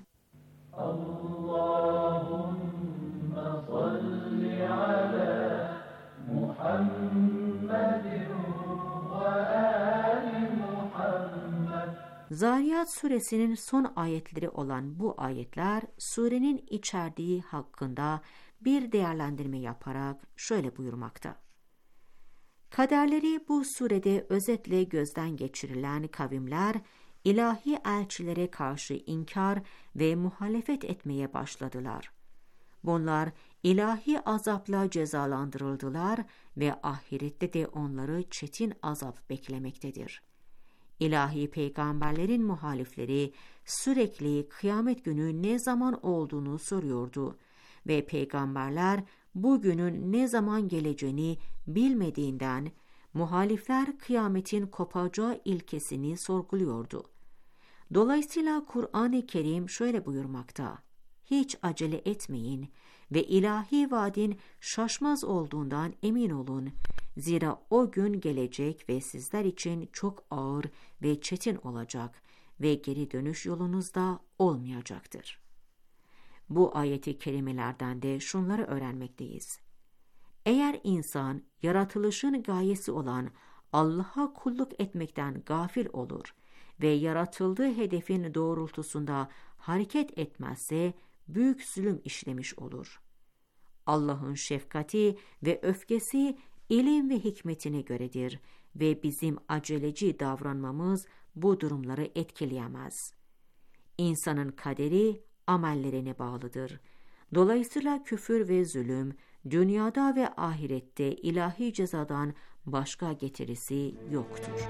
G: Allahümme salli ala Muhammedin ve ali Muhammed.
F: Zariyat suresinin son ayetleri olan bu ayetler surenin içerdiği hakkında bir değerlendirme yaparak şöyle buyurmakta. Kaderleri bu surede özetle gözden geçirilen kavimler ilahi elçilere karşı inkar ve muhalefet etmeye başladılar. Bunlar ilahi azapla cezalandırıldılar ve ahirette de onları çetin azap beklemektedir. İlahi peygamberlerin muhalifleri sürekli kıyamet günü ne zaman olduğunu soruyordu ve peygamberler bu günün ne zaman geleceğini bilmediğinden muhalifler kıyametin kopacağı ilkesini sorguluyordu. Dolayısıyla Kur'an-ı Kerim şöyle buyurmakta: hiç acele etmeyin ve ilahi vaadin şaşmaz olduğundan emin olun. Zira o gün gelecek ve sizler için çok ağır ve çetin olacak ve geri dönüş yolunuzda olmayacaktır. Bu ayeti kerimelerden de şunları öğrenmekteyiz. Eğer insan yaratılışın gayesi olan Allah'a kulluk etmekten gafil olur ve yaratıldığı hedefin doğrultusunda hareket etmezse büyük zulüm işlemiş olur. Allah'ın şefkati ve öfkesi ilim ve hikmetine göredir ve bizim aceleci davranmamız bu durumları etkileyemez. İnsanın kaderi amellerine bağlıdır. Dolayısıyla küfür ve zulüm dünyada ve ahirette ilahi cezadan başka getirisi yoktur.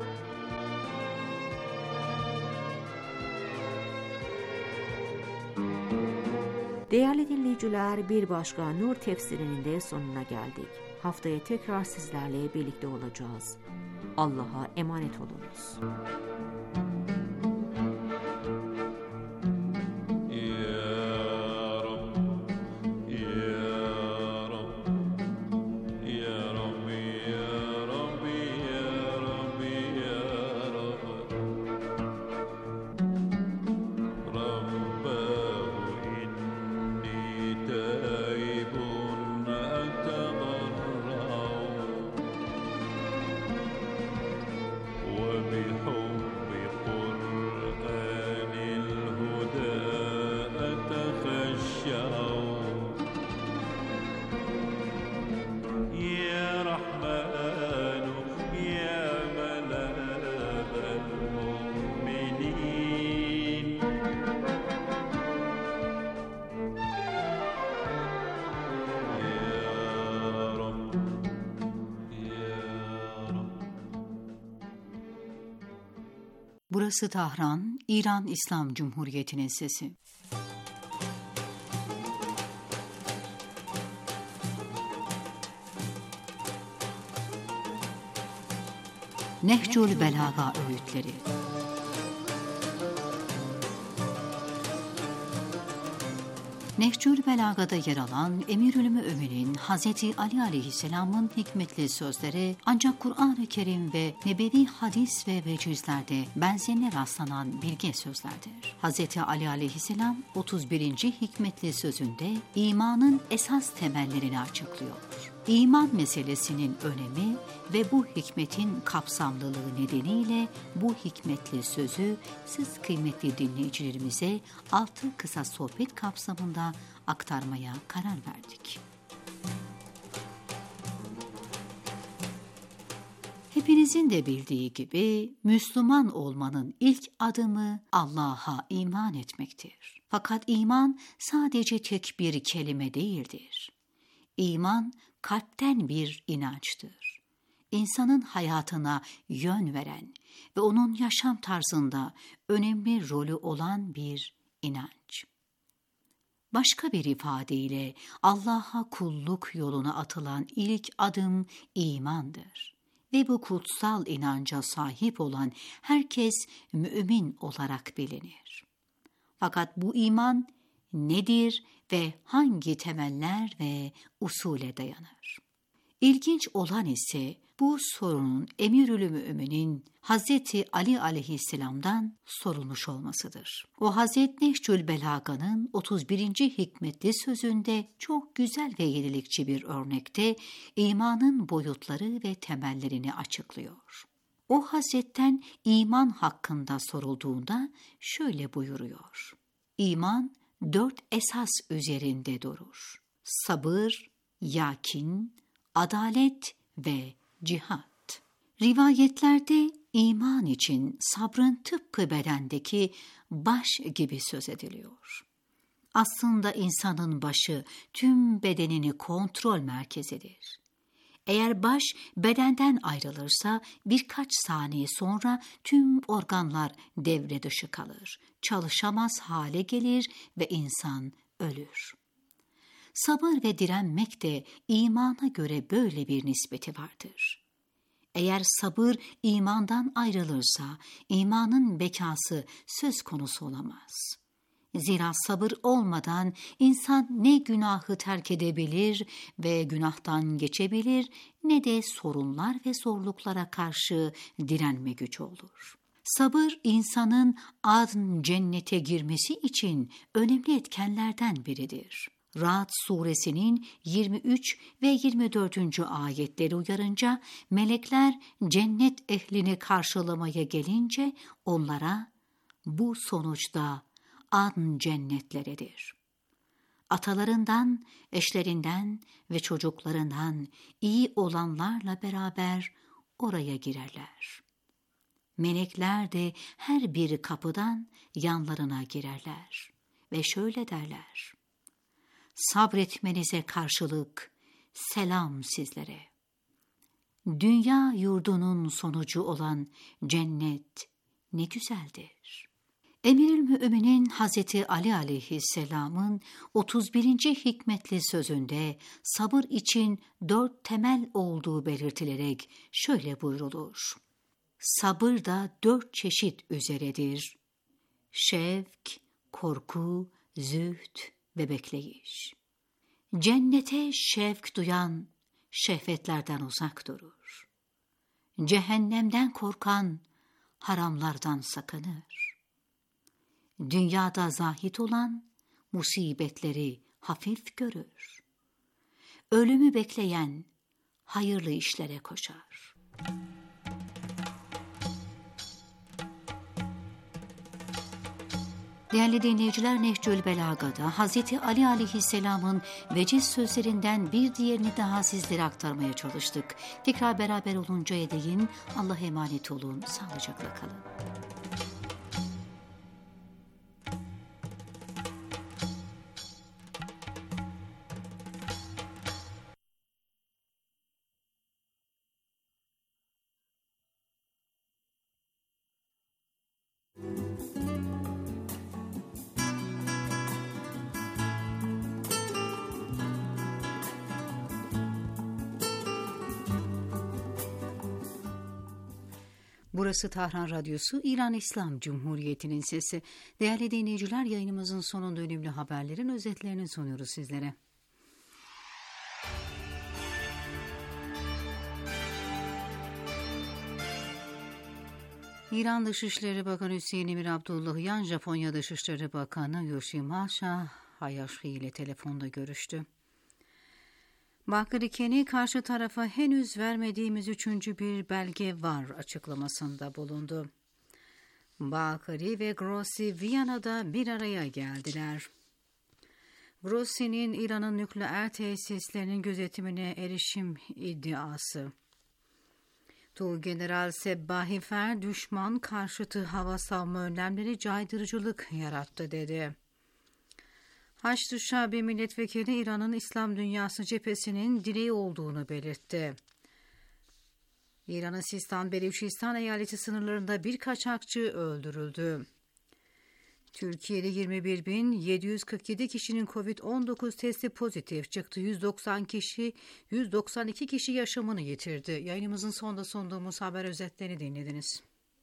F: Değerli dinleyiciler, bir başka Nur tefsirinin de sonuna geldik. Haftaya tekrar sizlerle birlikte olacağız. Allah'a emanet olunuz.
G: وبحب
B: Burası Tahran, İran İslam Cumhuriyeti'nin sesi. Nehcül Belaga öğütleri. Nehcül Belaga'da yer alan Emirül-Mü'minin Hazreti Ali Aleyhisselam'ın hikmetli sözleri ancak Kur'an-ı Kerim ve nebevi hadis ve vecizlerde benzerine rastlanan bilge sözlerdir. Hazreti Ali Aleyhisselam 31. hikmetli sözünde imanın esas temellerini açıklıyor. İman meselesinin önemi ve bu hikmetin kapsamlılığı nedeniyle bu hikmetli sözü siz kıymetli dinleyicilerimize 6 kısa sohbet kapsamında aktarmaya karar verdik. Hepinizin de bildiği gibi Müslüman olmanın ilk adımı Allah'a iman etmektir. Fakat iman sadece tek bir kelime değildir. İman kalpten bir inançtır. İnsanın hayatına yön veren ve onun yaşam tarzında önemli rolü olan bir inanç. Başka bir ifadeyle Allah'a kulluk yoluna atılan ilk adım imandır. Ve bu kutsal inanca sahip olan herkes mümin olarak bilinir. Fakat bu iman nedir ve hangi temeller ve usule dayanır? İlginç olan ise bu sorunun Emirül-Mü'minin Hazreti Ali Aleyhisselam'dan sorulmuş olmasıdır. O Hazreti Nehcül Belaga'nın 31. hikmetli sözünde çok güzel ve yenilikçi bir örnekte imanın boyutları ve temellerini açıklıyor. O Hazretten iman hakkında sorulduğunda şöyle buyuruyor. İman 4 esas üzerinde durur. Sabır, yakin, adalet ve cihat. Rivayetlerde iman için sabrın tıpkı bedendeki baş gibi söz ediliyor. Aslında insanın başı tüm bedenini kontrol merkezidir. Eğer baş bedenden ayrılırsa birkaç saniye sonra tüm organlar devre dışı kalır, çalışamaz hale gelir ve insan ölür. Sabır ve direnmek de imana göre böyle bir nispeti vardır. Eğer sabır imandan ayrılırsa imanın bekası söz konusu olamaz. Zira sabır olmadan insan ne günahı terk edebilir ve günahtan geçebilir ne de sorunlar ve zorluklara karşı direnme gücü olur. Sabır insanın adn cennete girmesi için önemli etkenlerden biridir. Ra'd suresinin 23 ve 24. ayetleri uyarınca melekler cennet ehlini karşılamaya gelince onlara bu sonuçta adn cennetleridir. Atalarından, eşlerinden ve çocuklarından iyi olanlarla beraber oraya girerler. Melekler de her bir kapıdan yanlarına girerler ve şöyle derler. Sabretmenize karşılık selam sizlere. Dünya yurdunun sonucu olan cennet ne güzeldir. Emirül-Mü'minin Hazreti Ali Aleyhisselam'ın 31. hikmetli sözünde sabır için 4 temel olduğu belirtilerek şöyle buyrulur. Sabır da 4 çeşit üzeredir. Şevk, korku, zühd ve bekleyiş. Cennete şevk duyan şehvetlerden uzak durur. Cehennemden korkan haramlardan sakınır. Dünyada zahit olan musibetleri hafif görür. Ölümü bekleyen hayırlı işlere koşar. Değerli dinleyiciler, Nehcül Belaga'da Hazreti Ali Aleyhisselam'ın veciz sözlerinden bir diğerini daha sizlere aktarmaya çalıştık. Tekrar beraber oluncaya değin Allah'a emanet olun, sağlıcakla kalın. Burası Tahran Radyosu, İran İslam Cumhuriyeti'nin sesi. Değerli dinleyiciler, yayınımızın sonunda önemli haberlerin özetlerini sunuyoruz sizlere. İran Dışişleri Bakanı Hüseyin Emir Abdullahian, Japonya Dışişleri Bakanı Yoshimasa Hayashi ile telefonda görüştü. Bakri Keni, karşı tarafa henüz vermediğimiz 3. bir belge var açıklamasında bulundu. Bakri ve Grossi Viyana'da bir araya geldiler. Grossi'nin İran'ın nükleer tesislerinin gözetimine erişim iddiası. Tuğgeneral Sebbahifer, düşman karşıtı hava savunma önlemleri caydırıcılık yarattı dedi. Haçlı Şabi Milletvekili, İran'ın İslam dünyası cephesinin direği olduğunu belirtti. İran'ın Sistan Beluçistan eyaleti sınırlarında bir kaçakçı öldürüldü. Türkiye'de 21.747 kişinin COVID-19 testi pozitif çıktı. 192 kişi yaşamını yitirdi. Yayınımızın sonunda sunduğumuz haber özetlerini dinlediniz.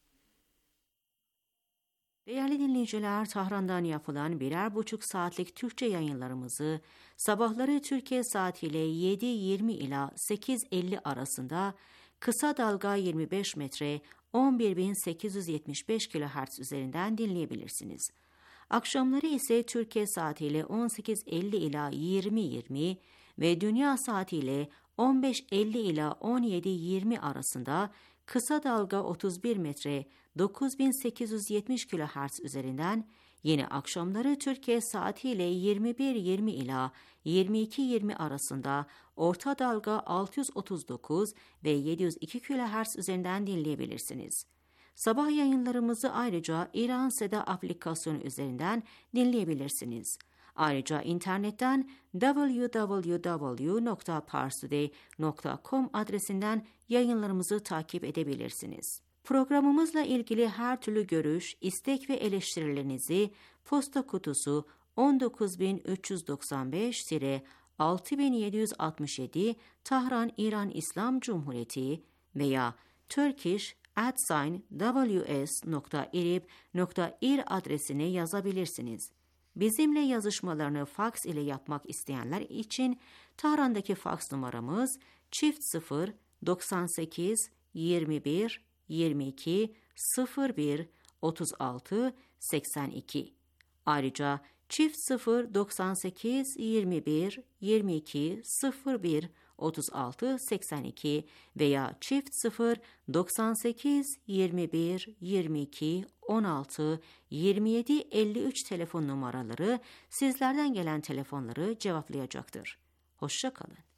F: Değerli dinleyiciler, Tahran'dan yapılan 1,5 saatlik Türkçe yayınlarımızı sabahları Türkiye saatiyle 7.20 ila 8.50 arasında kısa dalga 25 metre 11.875 kHz üzerinden dinleyebilirsiniz. Akşamları ise Türkiye saatiyle 18.50 ila 20.20 ve dünya saatiyle 15.50 ila 17.20 arasında kısa dalga 31 metre 9870 kHz üzerinden, yine akşamları Türkiye saatiyle 21.20 ila 22.20 arasında orta dalga 639 ve 702 kHz üzerinden dinleyebilirsiniz. Sabah yayınlarımızı ayrıca İran Seda aplikasyonu üzerinden dinleyebilirsiniz. Ayrıca internetten www.parstoday.com adresinden yayınlarımızı takip edebilirsiniz. Programımızla ilgili her türlü görüş, istek ve eleştirilerinizi posta kutusu 19395-6767 Tahran İran İslam Cumhuriyeti veya turkish@ws.irib.ir adresine yazabilirsiniz. Bizimle yazışmalarını faks ile yapmak isteyenler için Tahran'daki faks numaramız çift 98 21 22 01 36 82. Ayrıca çift 98 21 22 01 36 82 veya çift 98 21 22 16 27 53 telefon numaraları sizlerden gelen telefonları cevaplayacaktır. Hoşça kalın.